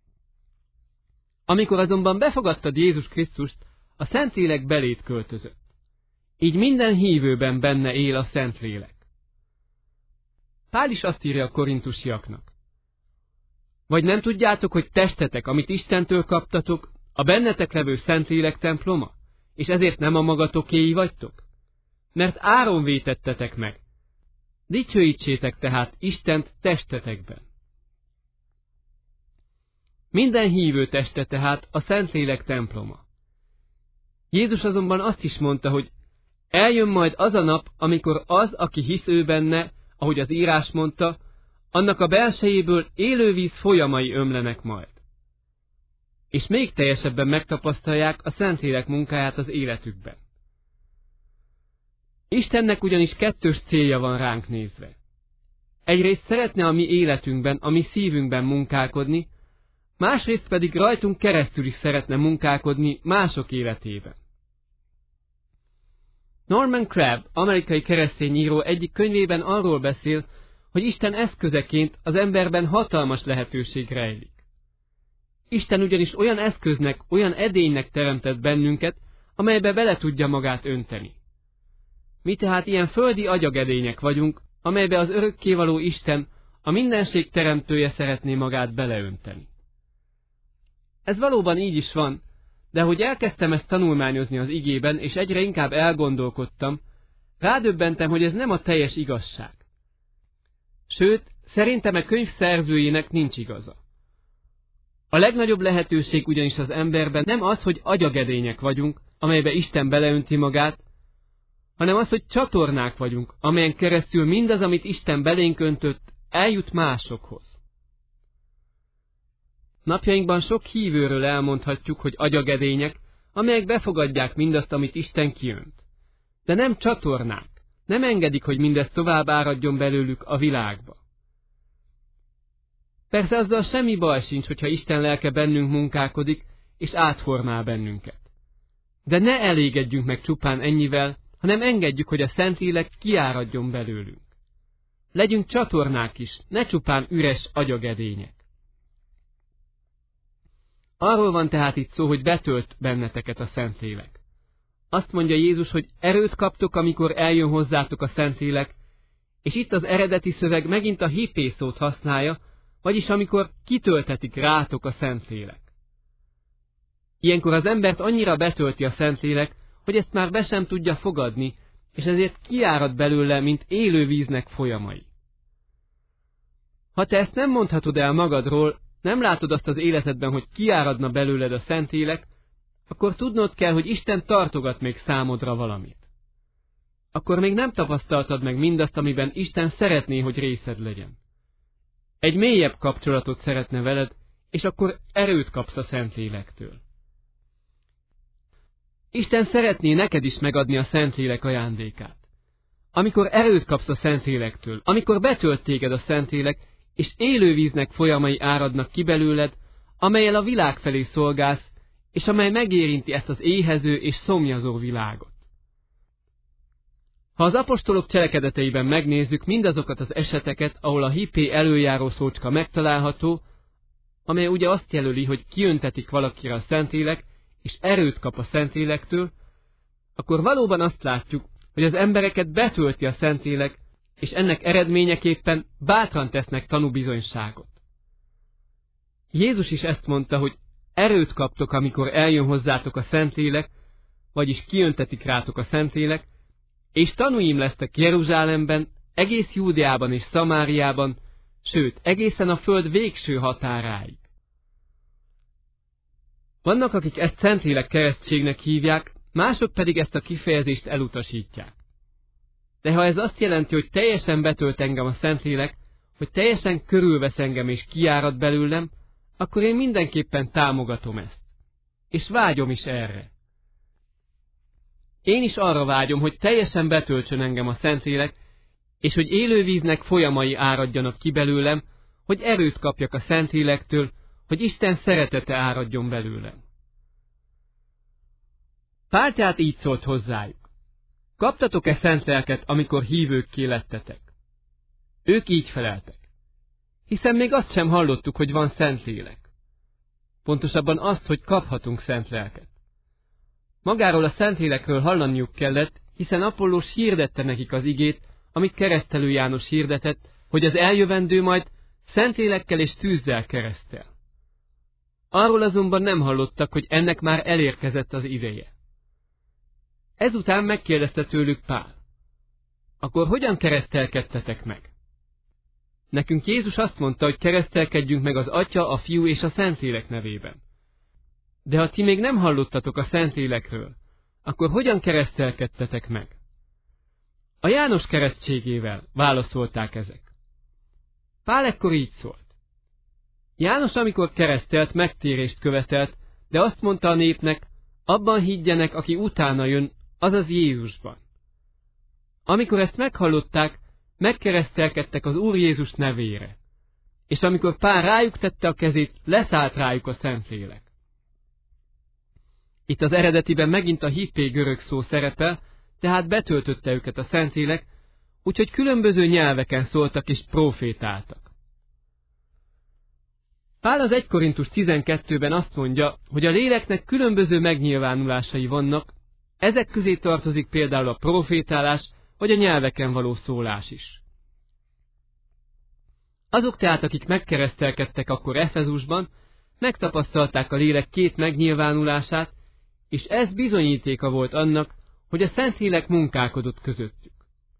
Speaker 1: Amikor azonban befogadtad Jézus Krisztust, a Szentlélek beléd költözött. Így minden hívőben benne él a Szentlélek. Pál is azt írja a korintusiaknak: vagy nem tudjátok, hogy testetek, amit Istentől kaptatok, a bennetek levő Szentlélek temploma, és ezért nem a magatokéi vagytok? Mert áron vétettetek meg. Dicsőítsétek tehát Istent testetekben. Minden hívő teste tehát a Szentlélek temploma. Jézus azonban azt is mondta, hogy eljön majd az a nap, amikor az, aki hisz ő benne, ahogy az írás mondta, annak a belsejéből élővíz folyamai ömlenek majd. És még teljesebben megtapasztalják a Szentlélek munkáját az életükben. Istennek ugyanis kettős célja van ránk nézve. Egyrészt szeretne a mi életünkben, a mi szívünkben munkálkodni, másrészt pedig rajtunk keresztül is szeretne munkálkodni mások életében. Norman Crabb, amerikai keresztény író egyik könyvében arról beszél, hogy Isten eszközeként az emberben hatalmas lehetőség rejlik. Isten ugyanis olyan eszköznek, olyan edénynek teremtett bennünket, amelybe bele tudja magát önteni. Mi tehát ilyen földi agyagedények vagyunk, amelybe az örökkévaló Isten, a mindenség teremtője szeretné magát beleönteni. Ez valóban így is van, de hogy elkezdtem ezt tanulmányozni az igében, és egyre inkább elgondolkodtam, rádöbbentem, hogy ez nem a teljes igazság. Sőt, szerintem a könyv szerzőjének nincs igaza. A legnagyobb lehetőség ugyanis az emberben nem az, hogy agyagedények vagyunk, amelybe Isten beleönti magát, hanem az, hogy csatornák vagyunk, amelyen keresztül mindaz, amit Isten belénk öntött, eljut másokhoz. Napjainkban sok hívőről elmondhatjuk, hogy agyagedények, amelyek befogadják mindazt, amit Isten kiönt. De nem csatornák, nem engedik, hogy mindez tovább áradjon belőlük a világba. Persze azzal semmi baj sincs, hogyha Isten lelke bennünk munkálkodik, és átformál bennünket. De ne elégedjünk meg csupán ennyivel, hanem engedjük, hogy a Szentlélek kiáradjon belőlünk. Legyünk csatornák is, ne csupán üres agyagedények. Arról van tehát itt szó, hogy betölt benneteket a Szentlélek. Azt mondja Jézus, hogy erőt kaptok, amikor eljön hozzátok a Szentlélek, és itt az eredeti szöveg megint a hipé szót használja, vagyis amikor kitöltetik rátok a Szentlélek. Ilyenkor az embert annyira betölti a Szentlélek, hogy ezt már be sem tudja fogadni, és ezért kiárad belőle, mint élő víznek folyamai. Ha te ezt nem mondhatod el magadról, nem látod azt az életedben, hogy kiáradna belőled a Szentlélek, akkor tudnod kell, hogy Isten tartogat még számodra valamit. Akkor még nem tapasztaltad meg mindazt, amiben Isten szeretné, hogy részed legyen. Egy mélyebb kapcsolatot szeretne veled, és akkor erőt kapsz a Szentlélektől. Isten szeretné neked is megadni a Szentlélek ajándékát. Amikor erőt kapsz a Szentlélektől, amikor betölt téged a Szentlélek, és élő víznek folyamai áradnak ki belőled, amellyel a világ felé szolgálsz, és amely megérinti ezt az éhező és szomjazó világot. Ha az apostolok cselekedeteiben megnézzük mindazokat az eseteket, ahol a hipé előjáró szócska megtalálható, amely ugye azt jelöli, hogy kiöntetik valakire a Szentlélek, és erőt kap a Szentlélektől, akkor valóban azt látjuk, hogy az embereket betölti a Szentlélek, és ennek eredményeképpen bátran tesznek tanúbizonyságot. Jézus is ezt mondta, hogy erőt kaptok, amikor eljön hozzátok a Szentlélek, vagyis kiöntetik rátok a Szentlélek, és tanúim lesztek Jeruzsálemben, egész Júdeában és Szamáriában, sőt, egészen a föld végső határáig. Vannak, akik ezt Szentlélek keresztségnek hívják, mások pedig ezt a kifejezést elutasítják. De ha ez azt jelenti, hogy teljesen betölt engem a Szentlélek, hogy teljesen körülvesz engem és kiárad belőlem, akkor én mindenképpen támogatom ezt. És vágyom is erre. Én is arra vágyom, hogy teljesen betöltsön engem a Szentlélek, és hogy élő víznek folyamai áradjanak ki belőlem, hogy erőt kapjak a Szentlélektől, hogy Isten szeretete áradjon belőlem. Pál tehát így szólt hozzájuk. Kaptatok-e szent lelket, amikor hívőkké lettetek? Ők így feleltek. Hiszen még azt sem hallottuk, hogy van Szentlélek. Pontosabban azt, hogy kaphatunk szent lelket. Magáról a Szentlélekről hallaniuk kellett, hiszen Apollós hirdette nekik az igét, amit Keresztelő János hirdetett, hogy az eljövendő majd Szentlélekkel és tűzzel keresztel. Arról azonban nem hallottak, hogy ennek már elérkezett az ideje. Ezután megkérdezte tőlük Pál. Akkor hogyan keresztelkedtetek meg? Nekünk Jézus azt mondta, hogy keresztelkedjünk meg az Atya, a Fiú és a Szentlélek nevében. De ha ti még nem hallottatok a Szentlélekről, akkor hogyan keresztelkedtetek meg? A János keresztségével, válaszolták ezek. Pál ekkor így szólt. János, amikor keresztelt, megtérést követelt, de azt mondta a népnek, abban higgyenek, aki utána jön, azaz Jézusban. Amikor ezt meghallották, megkeresztelkedtek az Úr Jézus nevére. És amikor Pál rájuk tette a kezét, leszállt rájuk a Szentlélek. Itt az eredetiben megint a hipé görög szó szerepel, tehát betöltötte őket a Szentlélek, úgyhogy különböző nyelveken szóltak és profétáltak. Pál az 1 Korintus 12-ben azt mondja, hogy a léleknek különböző megnyilvánulásai vannak, ezek közé tartozik például a profétálás, vagy a nyelveken való szólás is. Azok tehát, akik megkeresztelkedtek akkor Efezusban, megtapasztalták a lélek két megnyilvánulását, és ez bizonyítéka volt annak, hogy a Szentlélek munkálkodott közöttük.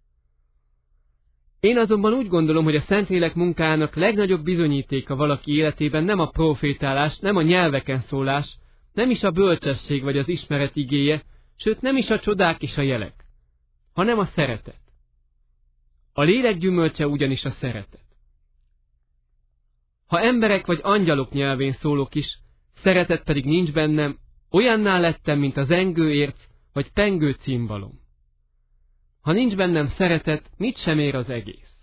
Speaker 1: Én azonban úgy gondolom, hogy a Szentlélek munkájának legnagyobb bizonyítéka valaki életében nem a profétálás, nem a nyelveken szólás, nem is a bölcsesség vagy az ismeret igéje, sőt nem is a csodák és a jelek, hanem a szeretet. A lélek gyümölcse ugyanis a szeretet. Ha emberek vagy angyalok nyelvén szólok is, szeretet pedig nincs bennem, olyanná lettem, mint a zengő érc vagy pengő címbalom. Ha nincs bennem szeretet, mit sem ér az egész.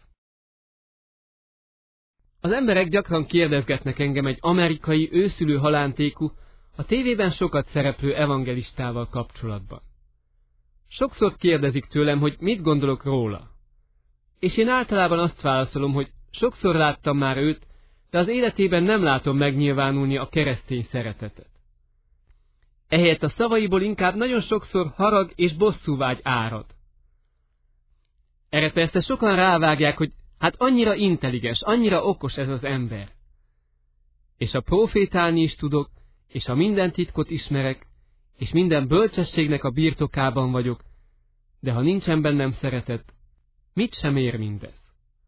Speaker 1: Az emberek gyakran kérdezgetnek engem egy amerikai őszülő halántékú, a tévében sokat szereplő evangelistával kapcsolatban. Sokszor kérdezik tőlem, hogy mit gondolok róla. És én általában azt válaszolom, hogy sokszor láttam már őt, de az életében nem látom megnyilvánulni a keresztény szeretetet. Ehelyett a szavaiból inkább nagyon sokszor harag és bosszúvágy árad. Erre persze sokan rávágják, hogy hát annyira intelligens, annyira okos ez az ember. És a profétálni is tudok, és a minden titkot ismerek, és minden bölcsességnek a birtokában vagyok, de ha nincsen bennem szeretet, mit sem ér mindez?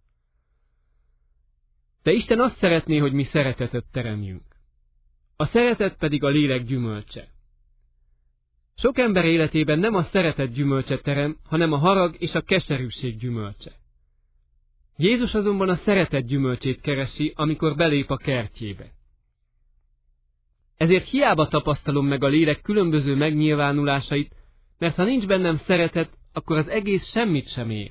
Speaker 1: De Isten azt szeretné, hogy mi szeretetet teremjünk. A szeretet pedig a lélek gyümölcse. Sok ember életében nem a szeretet gyümölcse terem, hanem a harag és a keserűség gyümölcse. Jézus azonban a szeretet gyümölcsét keresi, amikor belép a kertjébe. Ezért hiába tapasztalom meg a lélek különböző megnyilvánulásait, mert ha nincs bennem szeretet, akkor az egész semmit sem ér.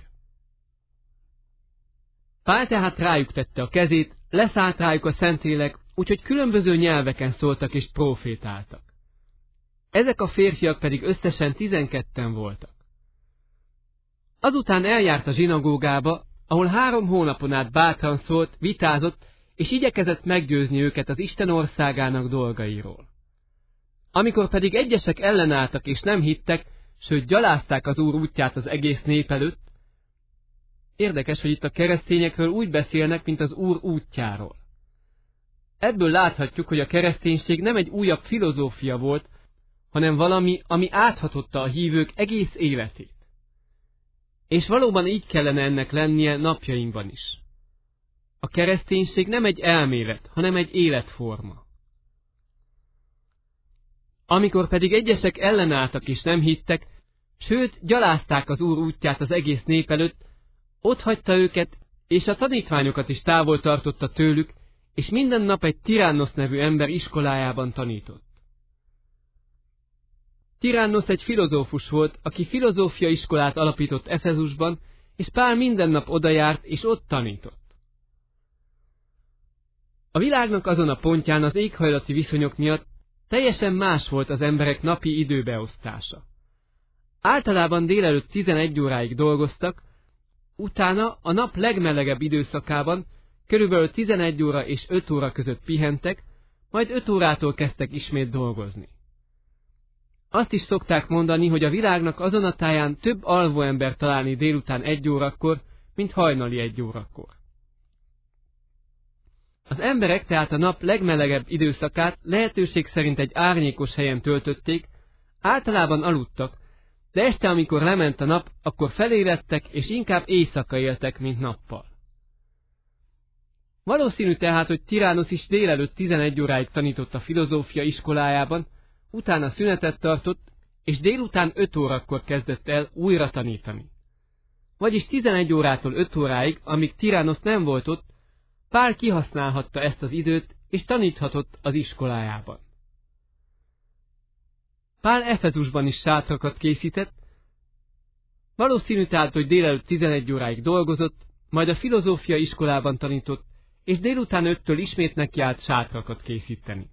Speaker 1: Pál tehát rájuk tette a kezét, leszállt rájuk a Szentlélek, úgyhogy különböző nyelveken szóltak és profétáltak. Ezek a férfiak pedig összesen 12-en voltak. Azután eljárt a zsinagógába, ahol 3 hónapon át bátran szólt, vitázott, és igyekezett meggyőzni őket az Isten országának dolgairól. Amikor pedig egyesek ellenálltak és nem hittek, sőt gyalázták az Úr útját az egész nép előtt, érdekes, hogy itt a keresztényekről úgy beszélnek, mint az Úr útjáról. Ebből láthatjuk, hogy a kereszténység nem egy újabb filozófia volt, hanem valami, ami áthatotta a hívők egész életét. És valóban így kellene ennek lennie napjainkban is. A kereszténység nem egy elmélet, hanem egy életforma. Amikor pedig egyesek ellenálltak és nem hittek, sőt, gyalázták az Úr útját az egész nép előtt, otthagyta őket, és a tanítványokat is távol tartotta tőlük, és minden nap egy Tirannosz nevű ember iskolájában tanított. Tirannosz egy filozófus volt, aki filozófia iskolát alapított Efezusban, és Pál minden nap odajárt, és ott tanított. A világnak azon a pontján az éghajlati viszonyok miatt teljesen más volt az emberek napi időbeosztása. Általában délelőtt 11 óráig dolgoztak, utána a nap legmelegebb időszakában körülbelül 11 óra és 5 óra között pihentek, majd 5 órától kezdtek ismét dolgozni. Azt is szokták mondani, hogy a világnak azon a táján több alvó ember találni délután 1 órakor, mint hajnali 1 órakor. Az emberek tehát a nap legmelegebb időszakát lehetőség szerint egy árnyékos helyen töltötték, általában aludtak, de este, amikor lement a nap, akkor feléledtek, és inkább éjszaka éltek, mint nappal. Valószínű tehát, hogy Tirannosz is délelőtt 11 óráig tanított a filozófia iskolájában, utána szünetet tartott, és délután 5 órakor kezdett el újra tanítani. Vagyis 11 órától 5 óráig, amíg Tirannosz nem volt ott, Pál kihasználhatta ezt az időt, és taníthatott az iskolájában. Pál Efezusban is sátrakat készített, valószínű tehát, hogy délelőtt 11 óráig dolgozott, majd a filozófia iskolában tanított, és délután 5-től ismét nekiállt sátrakat készíteni.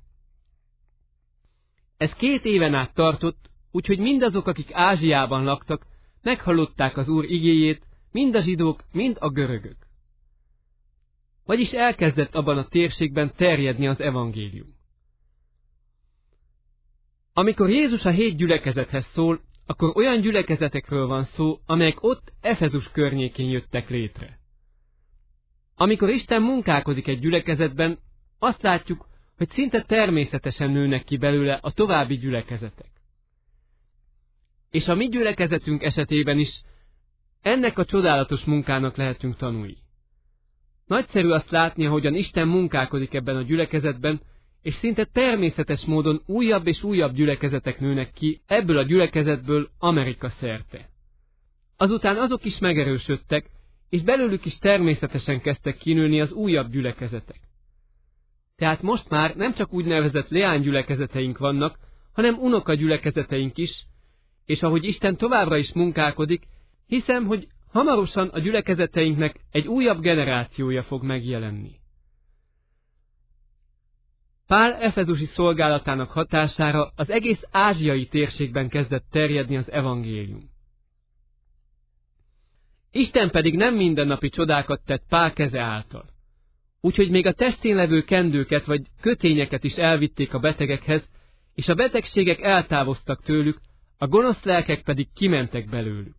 Speaker 1: Ez 2 éven át tartott, úgyhogy mindazok, akik Ázsiában laktak, meghallották az Úr igéjét, mind a zsidók, mind a görögök. Vagyis elkezdett abban a térségben terjedni az evangélium. Amikor Jézus a 7 gyülekezethez szól, akkor olyan gyülekezetekről van szó, amelyek ott Efezus környékén jöttek létre. Amikor Isten munkálkodik egy gyülekezetben, azt látjuk, hogy szinte természetesen nőnek ki belőle a további gyülekezetek. És a mi gyülekezetünk esetében is ennek a csodálatos munkának lehetünk tanúi. Nagyszerű azt látni, ahogyan Isten munkálkodik ebben a gyülekezetben, és szinte természetes módon újabb és újabb gyülekezetek nőnek ki ebből a gyülekezetből Amerika szerte. Azután azok is megerősödtek, és belőlük is természetesen kezdtek kinőni az újabb gyülekezetek. Tehát most már nem csak úgynevezett leánygyülekezeteink vannak, hanem unokagyülekezeteink is, és ahogy Isten továbbra is munkálkodik, hiszem, hogy hamarosan a gyülekezeteinknek egy újabb generációja fog megjelenni. Pál efezusi szolgálatának hatására az egész ázsiai térségben kezdett terjedni az evangélium. Isten pedig nem mindennapi csodákat tett Pál keze által. Úgyhogy még a testén levő kendőket vagy kötényeket is elvitték a betegekhez, és a betegségek eltávoztak tőlük, a gonosz lelkek pedig kimentek belőlük.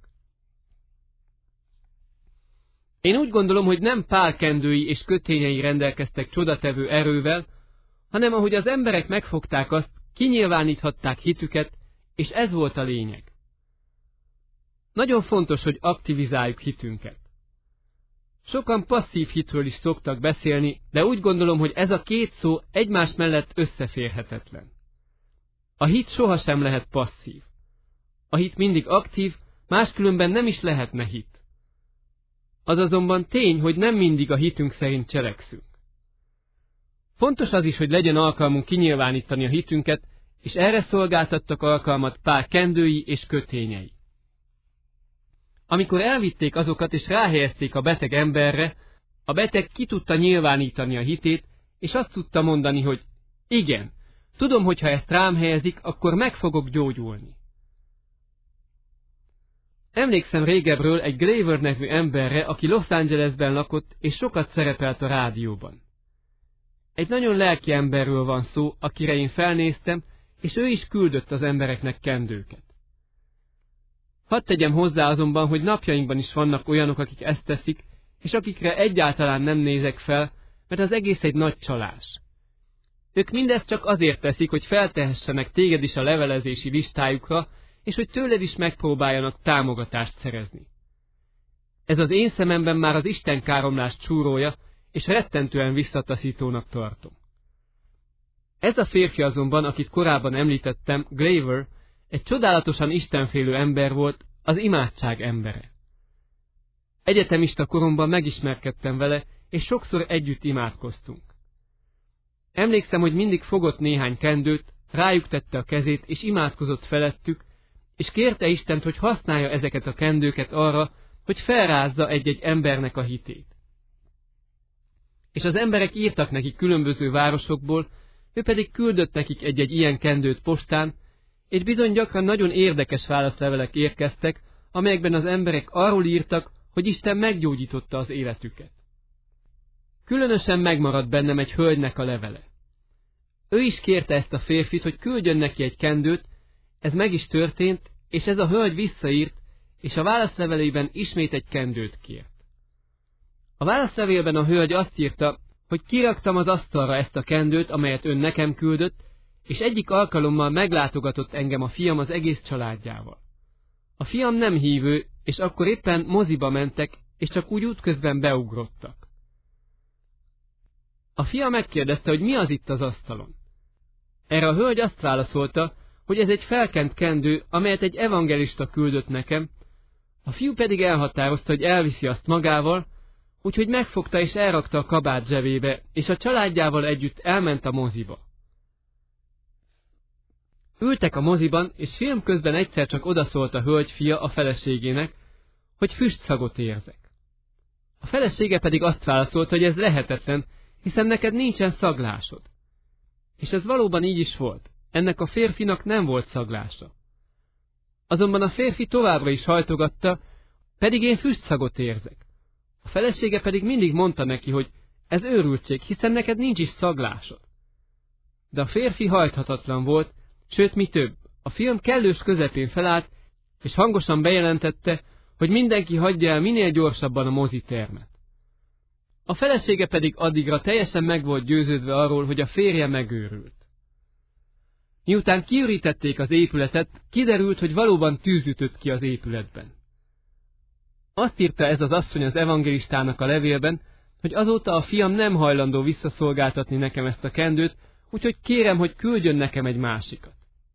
Speaker 1: Én úgy gondolom, hogy nem Pál kendői és kötényei rendelkeztek csodatevő erővel, hanem ahogy az emberek megfogták azt, kinyilváníthatták hitüket, és ez volt a lényeg. Nagyon fontos, hogy aktivizáljuk hitünket. Sokan passzív hitről is szoktak beszélni, de úgy gondolom, hogy ez a két szó egymás mellett összeférhetetlen. A hit sohasem lehet passzív. A hit mindig aktív, máskülönben nem is lehetne hit. Az azonban tény, hogy nem mindig a hitünk szerint cselekszünk. Fontos az is, hogy legyen alkalmunk kinyilvánítani a hitünket, és erre szolgáltattak alkalmat Pál kendői és kötényei. Amikor elvitték azokat és ráhelyezték a beteg emberre, a beteg ki tudta nyilvánítani a hitét, és azt tudta mondani, hogy igen, tudom, hogy ha ezt rám helyezik, akkor meg fogok gyógyulni. Emlékszem régebről egy Graver nevű emberre, aki Los Angelesben lakott, és sokat szerepelt a rádióban. Egy nagyon lelki emberről van szó, akire én felnéztem, és ő is küldött az embereknek kendőket. Hadd tegyem hozzá azonban, hogy napjainkban is vannak olyanok, akik ezt teszik, és akikre egyáltalán nem nézek fel, mert az egész egy nagy csalás. Ők mindezt csak azért teszik, hogy feltehessenek téged is a levelezési listájukra, és hogy tőled is megpróbáljanak támogatást szerezni. Ez az én szememben már az istenkáromlás csúrója, és rettentően visszataszítónak tartom. Ez a férfi azonban, akit korábban említettem, Graver, egy csodálatosan istenfélő ember volt, az imádság embere. Egyetemista koromban megismerkedtem vele, és sokszor együtt imádkoztunk. Emlékszem, hogy mindig fogott néhány kendőt, rájuk tette a kezét, és imádkozott felettük, és kérte Istent, hogy használja ezeket a kendőket arra, hogy felrázza egy-egy embernek a hitét. És az emberek írtak neki különböző városokból, ő pedig küldött nekik egy-egy ilyen kendőt postán, és bizony gyakran nagyon érdekes válaszlevelek érkeztek, amelyekben az emberek arról írtak, hogy Isten meggyógyította az életüket. Különösen megmaradt bennem egy hölgynek a levele. Ő is kérte ezt a férfit, hogy küldjön neki egy kendőt, ez meg is történt, és ez a hölgy visszaírt, és a válaszlevelében ismét egy kendőt kért. A válaszlevélben a hölgy azt írta, hogy kiraktam az asztalra ezt a kendőt, amelyet ön nekem küldött, és egyik alkalommal meglátogatott engem a fiam az egész családjával. A fiam nem hívő, és akkor éppen moziba mentek, és csak úgy útközben beugrottak. A fia megkérdezte, hogy mi az itt az asztalon. Erre a hölgy azt válaszolta, hogy ez egy felkent kendő, amelyet egy evangelista küldött nekem, a fiú pedig elhatározta, hogy elviszi azt magával, úgyhogy megfogta és elrakta a kabát zsebébe, és a családjával együtt elment a moziba. Ültek a moziban, és film közben egyszer csak odaszólt a hölgy fia a feleségének, hogy füstszagot érzek. A felesége pedig azt válaszolta, hogy ez lehetetlen, hiszen neked nincsen szaglásod. És ez valóban így is volt. Ennek a férfinak nem volt szaglása. Azonban a férfi továbbra is hajtogatta, pedig én füstszagot érzek. A felesége pedig mindig mondta neki, hogy ez őrültség, hiszen neked nincs is szaglásod. De a férfi hajthatatlan volt, sőt mi több, a film kellős közepén felállt, és hangosan bejelentette, hogy mindenki hagyja el minél gyorsabban a mozitermet. A felesége pedig addigra teljesen meg volt győződve arról, hogy a férje megőrült. Miután kiürítették az épületet, kiderült, hogy valóban tűz ütött ki az épületben. Azt írta ez az asszony az evangélistának a levélben, hogy azóta a fiam nem hajlandó visszaszolgáltatni nekem ezt a kendőt, úgyhogy kérem, hogy küldjön nekem egy másikat.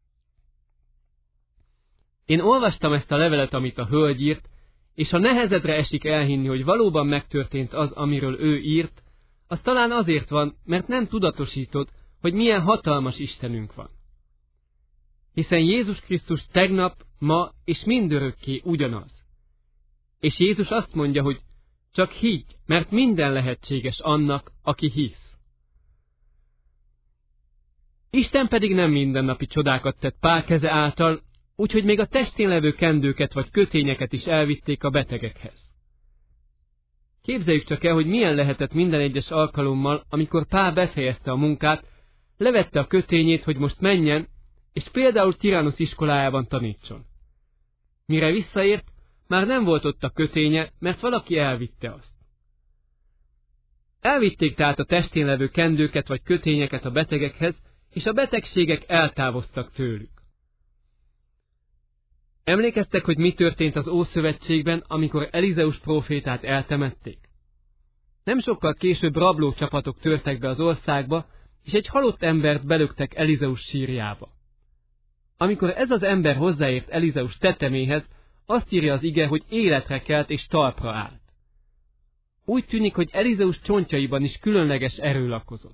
Speaker 1: Én olvastam ezt a levelet, amit a hölgy írt, és ha nehezedre esik elhinni, hogy valóban megtörtént az, amiről ő írt, az talán azért van, mert nem tudatosítod, hogy milyen hatalmas Istenünk van. Hiszen Jézus Krisztus tegnap, ma és mindörökké ugyanaz. És Jézus azt mondja, hogy csak higgy, mert minden lehetséges annak, aki hisz. Isten pedig nem mindennapi csodákat tett Pál keze által, úgyhogy még a testén levő kendőket vagy kötényeket is elvitték a betegekhez. Képzeljük csak el, hogy milyen lehetett minden egyes alkalommal, amikor Pál befejezte a munkát, levette a kötényét, hogy most menjen, és például Tirannusz iskolájában tanítson. Mire visszaért, már nem volt ott a köténye, mert valaki elvitte azt. Elvitték tehát a testén levő kendőket vagy kötényeket a betegekhez, és a betegségek eltávoztak tőlük. Emlékeztek, hogy mi történt az Ószövetségben, amikor Elizeus prófétát eltemették? Nem sokkal később rabló csapatok törtek be az országba, és egy halott embert belöktek Elizeus sírjába. Amikor ez az ember hozzáért Elizeus teteméhez, azt írja az ige, hogy életre kelt és talpra állt. Úgy tűnik, hogy Elizeus csontjaiban is különleges erő lakozott.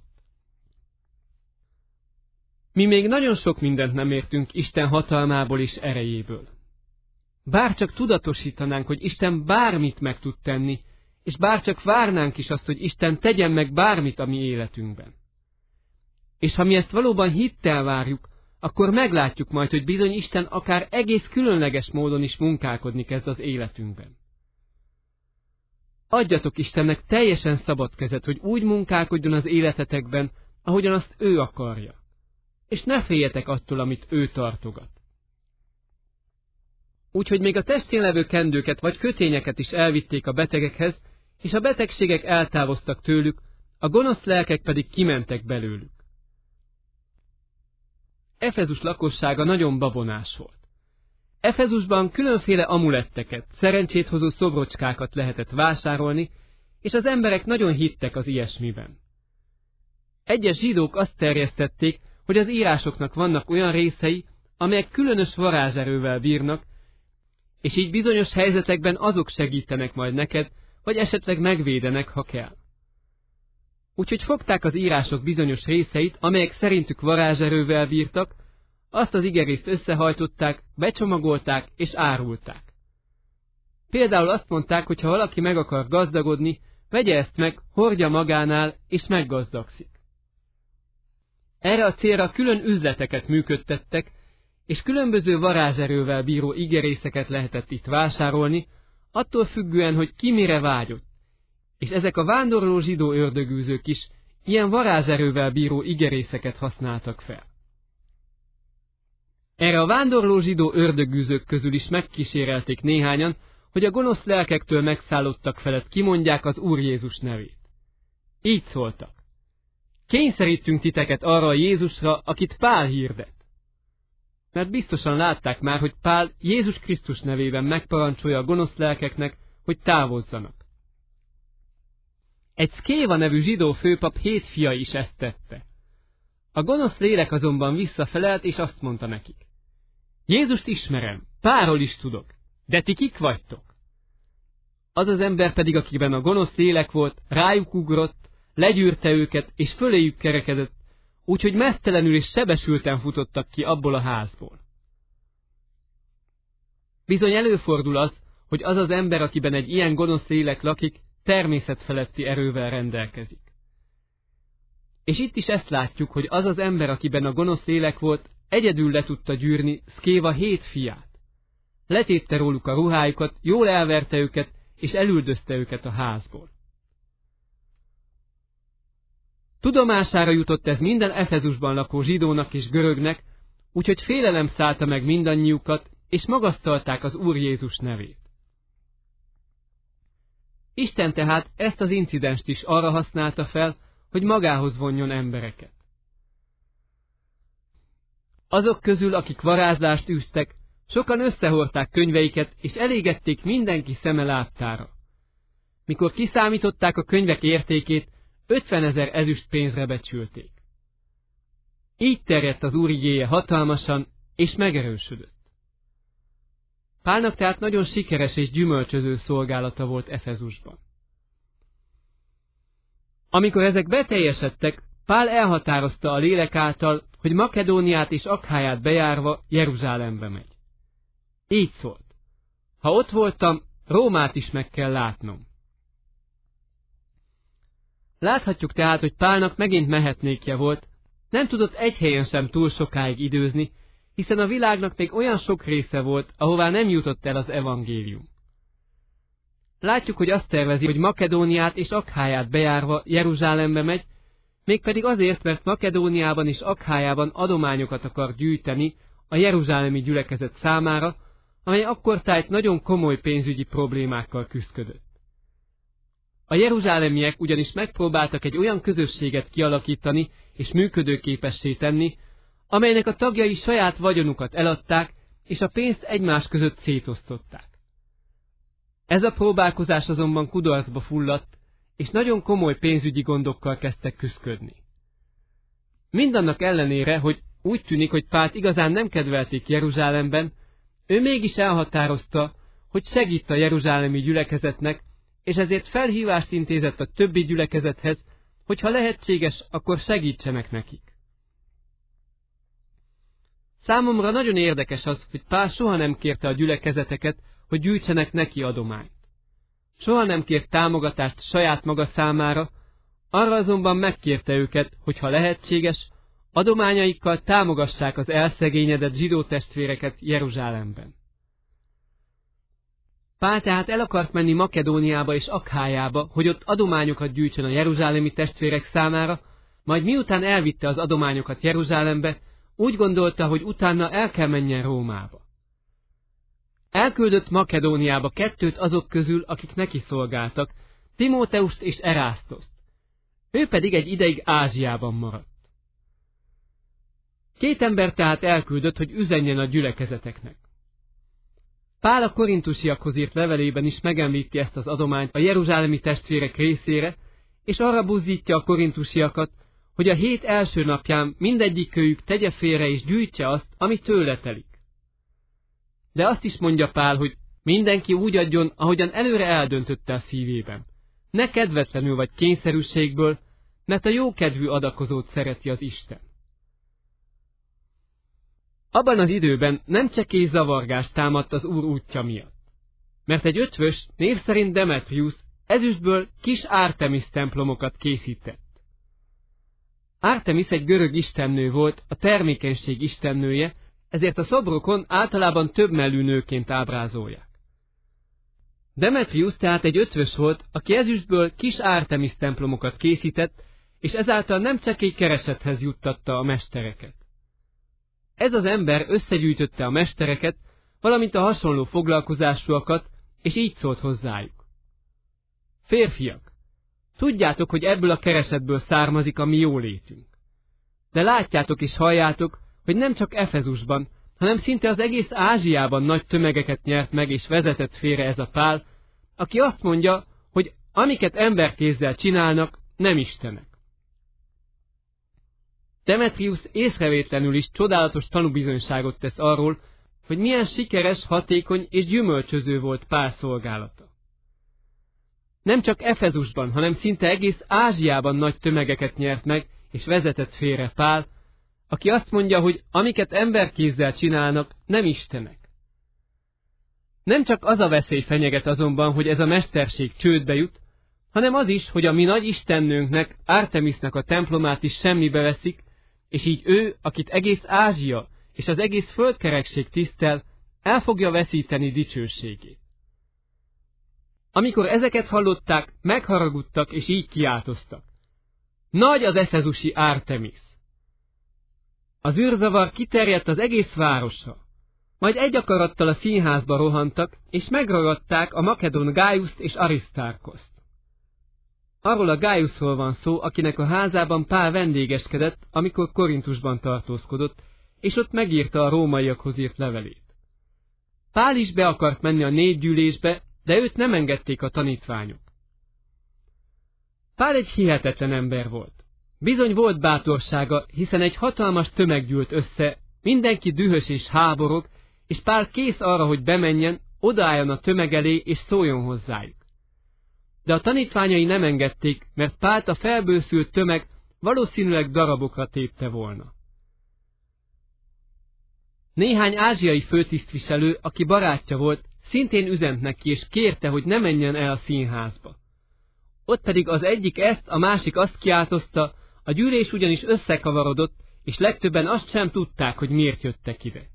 Speaker 1: Mi még nagyon sok mindent nem értünk Isten hatalmából és erejéből. Bárcsak tudatosítanánk, hogy Isten bármit meg tud tenni, és bárcsak várnánk is azt, hogy Isten tegyen meg bármit a mi életünkben. És ha mi ezt valóban hittel várjuk, akkor meglátjuk majd, hogy bizony Isten akár egész különleges módon is munkálkodni kezd az életünkben. Adjatok Istennek teljesen szabad kezet, hogy úgy munkálkodjon az életetekben, ahogyan azt ő akarja. És ne féljetek attól, amit ő tartogat. Úgyhogy még a testén levő kendőket vagy kötényeket is elvitték a betegekhez, és a betegségek eltávoztak tőlük, a gonosz lelkek pedig kimentek belőlük. Efezus lakossága nagyon babonás volt. Efezusban különféle amuletteket, szerencsét hozó szobrocskákat lehetett vásárolni, és az emberek nagyon hittek az ilyesmiben. Egyes zsidók azt terjesztették, hogy az írásoknak vannak olyan részei, amelyek különös varázserővel bírnak, és így bizonyos helyzetekben azok segítenek majd neked, vagy esetleg megvédenek, ha kell. Úgyhogy fogták az írások bizonyos részeit, amelyek szerintük varázserővel bírtak, azt az igerészt összehajtották, becsomagolták és árulták. Például azt mondták, hogy ha valaki meg akar gazdagodni, vegye ezt meg, hordja magánál és meggazdagszik. Erre a célra külön üzleteket működtettek, és különböző varázserővel bíró igerészeket lehetett itt vásárolni, attól függően, hogy ki mire vágyott. És ezek a vándorló zsidó ördögűzők is ilyen varázserővel bíró igerészeket használtak fel. Erre a vándorló zsidó ördögűzők közül is megkísérelték néhányan, hogy a gonosz lelkektől megszállottak felett kimondják az Úr Jézus nevét. Így szóltak: kényszerítünk titeket arra a Jézusra, akit Pál hirdet. Mert biztosan látták már, hogy Pál Jézus Krisztus nevében megparancsolja a gonosz lelkeknek, hogy távozzanak. Egy Szkéva nevű zsidó főpap 7 fia is ezt tette. A gonosz lélek azonban visszafelelt, és azt mondta nekik: Jézust ismerem, Pálról is tudok, de ti kik vagytok? Az az ember pedig, akiben a gonosz lélek volt, rájuk ugrott, legyűrte őket, és föléjük kerekedett, úgyhogy meztelenül és sebesülten futottak ki abból a házból. Bizony előfordul az, hogy az az ember, akiben egy ilyen gonosz lélek lakik, természetfeletti erővel rendelkezik. És itt is ezt látjuk, hogy az az ember, akiben a gonosz lélek volt, egyedül le tudta gyűrni Szkéva 7 fiát. Letépte róluk a ruhájukat, jól elverte őket, és elüldözte őket a házból. Tudomására jutott ez minden Efezusban lakó zsidónak és görögnek, úgyhogy félelem szállta meg mindannyiukat, és magasztalták az Úr Jézus nevét. Isten tehát ezt az incidenst is arra használta fel, hogy magához vonjon embereket. Azok közül, akik varázslást űztek, sokan összehordták könyveiket, és elégették mindenki szeme láttára. Mikor kiszámították a könyvek értékét, 50 000 ezüstpénzre becsülték. Így terjedt az Úr igéje hatalmasan, és megerősödött. Pálnak tehát nagyon sikeres és gyümölcsöző szolgálata volt Efezusban. Amikor ezek beteljesedtek, Pál elhatározta a lélek által, hogy Makedóniát és Akháját bejárva Jeruzsálembe megy. Így szólt: ha ott voltam, Rómát is meg kell látnom. Láthatjuk tehát, hogy Pálnak megint mehetnékje volt, nem tudott egy helyen sem túl sokáig időzni, hiszen a világnak még olyan sok része volt, ahová nem jutott el az evangélium. Látjuk, hogy azt tervezi, hogy Makedóniát és Akháját bejárva Jeruzsálembe megy, mégpedig azért, mert Makedóniában és Akhájában adományokat akar gyűjteni a jeruzsálemi gyülekezet számára, amely akkortájt nagyon komoly pénzügyi problémákkal küszködött. A jeruzsálemiek ugyanis megpróbáltak egy olyan közösséget kialakítani és működőképessé tenni, amelynek a tagjai saját vagyonukat eladták, és a pénzt egymás között szétosztották. Ez a próbálkozás azonban kudarcba fulladt, és nagyon komoly pénzügyi gondokkal kezdtek küszködni. Mindannak ellenére, hogy úgy tűnik, hogy Pált igazán nem kedvelték Jeruzsálemben, ő mégis elhatározta, hogy segít a jeruzsálemi gyülekezetnek, és ezért felhívást intézett a többi gyülekezethez, hogy ha lehetséges, akkor segítsenek nekik. Számomra nagyon érdekes az, hogy Pál soha nem kérte a gyülekezeteket, hogy gyűjtsenek neki adományt. Soha nem kért támogatást saját maga számára, arra azonban megkérte őket, hogy ha lehetséges, adományaikkal támogassák az elszegényedett zsidó testvéreket Jeruzsálemben. Pál tehát el akart menni Makedóniába és Akhájába, hogy ott adományokat gyűjtsön a jeruzsálemi testvérek számára, majd miután elvitte az adományokat Jeruzsálembe, úgy gondolta, hogy utána el kell menjen Rómába. Elküldött Makedóniába 2 azok közül, akik neki szolgáltak, Timóteust és Erásztoszt. Ő pedig egy ideig Ázsiában maradt. 2 ember tehát elküldött, hogy üzenjen a gyülekezeteknek. Pál a korintusiakhoz írt levelében is megemlíti ezt az adományt a jeruzsálemi testvérek részére, és arra buzdítja a korintusiakat, hogy a hét első napján mindegyikőjük tegye félre és gyűjtse azt, ami tőle telik. De azt is mondja Pál, hogy mindenki úgy adjon, ahogyan előre eldöntötte a szívében. Ne kedvetlenül vagy kényszerűségből, mert a jókedvű adakozót szereti az Isten. Abban az időben nem csekély zavargás támadt az Úr útja miatt. Mert egy ötvös, név szerint Demetrius, ezüstből kis Ártemisz templomokat készített. Ártemisz egy görög istennő volt, a termékenység istennője, ezért a szobrokon általában többmellű nőként ábrázolják. Demetrius tehát egy ötvös volt, aki ezüstből kis Ártemisz templomokat készített, és ezáltal nem csekély keresethez juttatta a mestereket. Ez az ember összegyűjtötte a mestereket, valamint a hasonló foglalkozásúakat, és így szólt hozzájuk: férfiak, tudjátok, hogy ebből a keresetből származik a mi jólétünk. De látjátok és halljátok, hogy nem csak Efezusban, hanem szinte az egész Ázsiában nagy tömegeket nyert meg és vezetett félre ez a Pál, aki azt mondja, hogy amiket emberkézzel csinálnak, nem istenek. Demetrius észrevétlenül is csodálatos tanúbizonyságot tesz arról, hogy milyen sikeres, hatékony és gyümölcsöző volt Pál szolgálata. Nem csak Efezusban, hanem szinte egész Ázsiában nagy tömegeket nyert meg és vezetett félre Pál, aki azt mondja, hogy amiket emberkézzel csinálnak, nem istenek. Nem csak az a veszély fenyeget azonban, hogy ez a mesterség csődbe jut, hanem az is, hogy a mi nagy istennőnknek, Ártemisznek a templomát is semmibe veszik, és így ő, akit egész Ázsia és az egész földkerekség tisztel, el fogja veszíteni dicsőségét. Amikor ezeket hallották, megharagudtak és így kiáltoztak: nagy az efezusi Ártemisz! Az űrzavar kiterjedt az egész városra. Majd egy akarattal a színházba rohantak, és megragadták a makedón Gájuszt és Arisztárkoszt. Arról a Gájuszról van szó, akinek a házában Pál vendégeskedett, amikor Korintusban tartózkodott, és ott megírta a rómaiakhoz írt levelét. Pál is be akart menni a népgyűlésbe, de őt nem engedték a tanítványok. Pál egy hihetetlen ember volt. Bizony volt bátorsága, hiszen egy hatalmas tömeg gyűlt össze, mindenki dühös és háborog, és Pál kész arra, hogy bemenjen, odaálljon a tömeg elé, és szóljon hozzájuk. De a tanítványai nem engedték, mert Pált a felbőszült tömeg valószínűleg darabokra tépte volna. Néhány ázsiai főtisztviselő, aki barátja volt, szintén üzent neki, és kérte, hogy ne menjen el a színházba. Ott pedig az egyik ezt, a másik azt kiáltozta, a gyűlés ugyanis összekavarodott, és legtöbben azt sem tudták, hogy miért jöttek ide.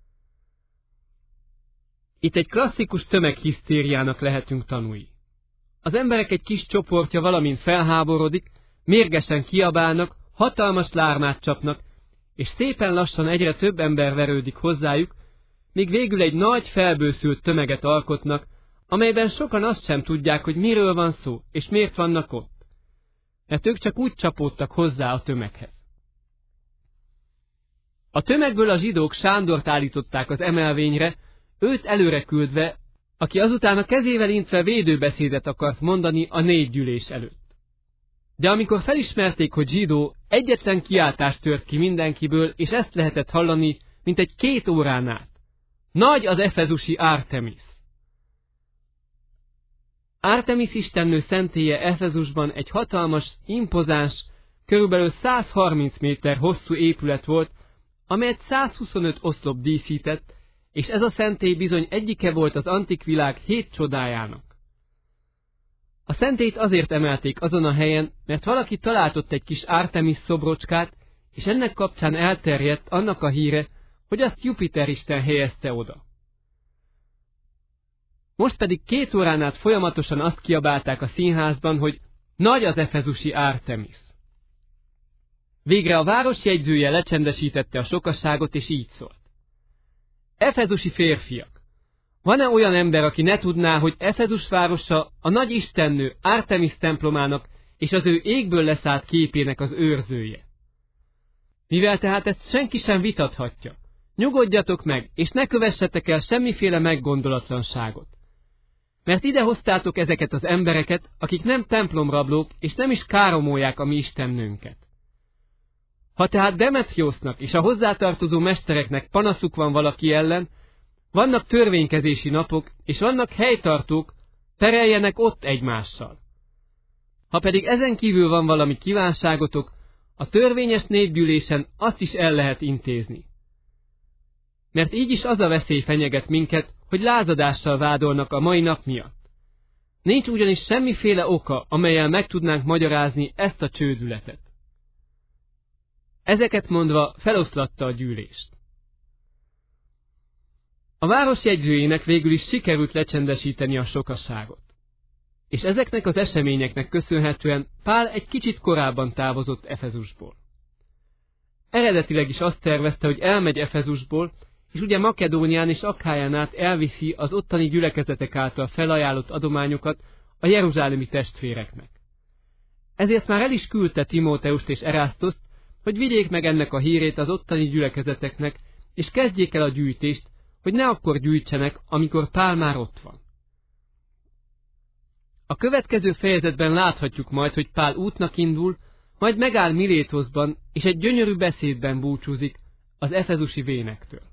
Speaker 1: Itt egy klasszikus tömeghisztériának lehetünk tanúi. Az emberek egy kis csoportja valamint felháborodik, mérgesen kiabálnak, hatalmas lármát csapnak, és szépen lassan egyre több ember verődik hozzájuk, míg végül egy nagy felbőszült tömeget alkotnak, amelyben sokan azt sem tudják, hogy miről van szó, és miért vannak ott. Mert ők csak úgy csapódtak hozzá a tömeghez. A tömegből a zsidók Sándort állították az emelvényre, őt előre küldve, aki azután a kezével intve védőbeszédet akart mondani a népgyűlés előtt. De amikor felismerték, hogy zsidó, egyetlen kiáltást tört ki mindenkiből, és ezt lehetett hallani, mint egy 2 órán át. Nagy az efezusi Artemis! Artemis istennő szentélye Efezusban egy hatalmas, impozáns, körülbelül 130 méter hosszú épület volt, amelyet 125 oszlop díszített, és ez a szentély bizony egyike volt az antik világ 7 csodájának. A szentélyt azért emelték azon a helyen, mert valaki talált ott egy kis Artemis szobrocskát, és ennek kapcsán elterjedt annak a híre, hogy azt Jupiter isten helyezte oda. Most pedig 2 órán át folyamatosan azt kiabálták a színházban, hogy nagy az efezusi Artemis. Végre a város jegyzője lecsendesítette a sokaságot, és így szólt. Efezusi férfiak! Van-e olyan ember, aki ne tudná, hogy Efezus városa a nagy istennő Artemis templomának és az ő égből leszállt képének az őrzője? Mivel tehát ezt senki sem vitathatja, nyugodjatok meg, és ne kövessetek el semmiféle meggondolatlanságot. Mert ide hoztátok ezeket az embereket, akik nem templomrablók, és nem is káromolják a mi istennőnket. Ha tehát Demetriosznak és a hozzátartozó mestereknek panaszuk van valaki ellen, vannak törvénykezési napok, és vannak helytartók, pereljenek ott egymással. Ha pedig ezen kívül van valami kívánságotok, a törvényes népgyűlésen azt is el lehet intézni. Mert így is az a veszély fenyeget minket, hogy lázadással vádolnak a mai nap miatt. Nincs ugyanis semmiféle oka, amellyel meg tudnánk magyarázni ezt a csődületet. Ezeket mondva feloszlatta a gyűlést. A város jegyzőjének végül is sikerült lecsendesíteni a sokaságot. És ezeknek az eseményeknek köszönhetően Pál egy kicsit korábban távozott Efezusból. Eredetileg is azt tervezte, hogy elmegy Efezusból, és ugye Makedónián és Akháján át elviszi az ottani gyülekezetek által felajánlott adományokat a jeruzsálemi testvéreknek. Ezért már el is küldte Timóteust és Erasztoszt, hogy vigyék meg ennek a hírét az ottani gyülekezeteknek, és kezdjék el a gyűjtést, hogy ne akkor gyűjtsenek, amikor Pál már ott van. A következő fejezetben láthatjuk majd, hogy Pál útnak indul, majd megáll Milétoszban, és egy gyönyörű beszédben búcsúzik az efezusi vénektől.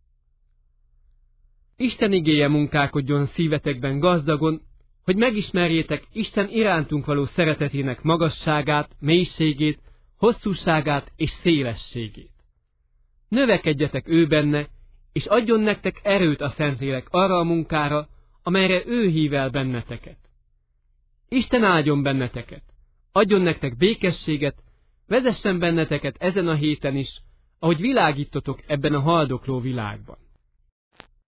Speaker 1: Isten igéje munkálkodjon szívetekben gazdagon, hogy megismerjétek Isten irántunk való szeretetének magasságát, mélységét, hosszúságát és szélességét. Növekedjetek ő benne, és adjon nektek erőt a Szentlélek arra a munkára, amelyre ő hív el benneteket. Isten áldjon benneteket, adjon nektek békességet, vezessen benneteket ezen a héten is, ahogy világítotok ebben a haldokló világban.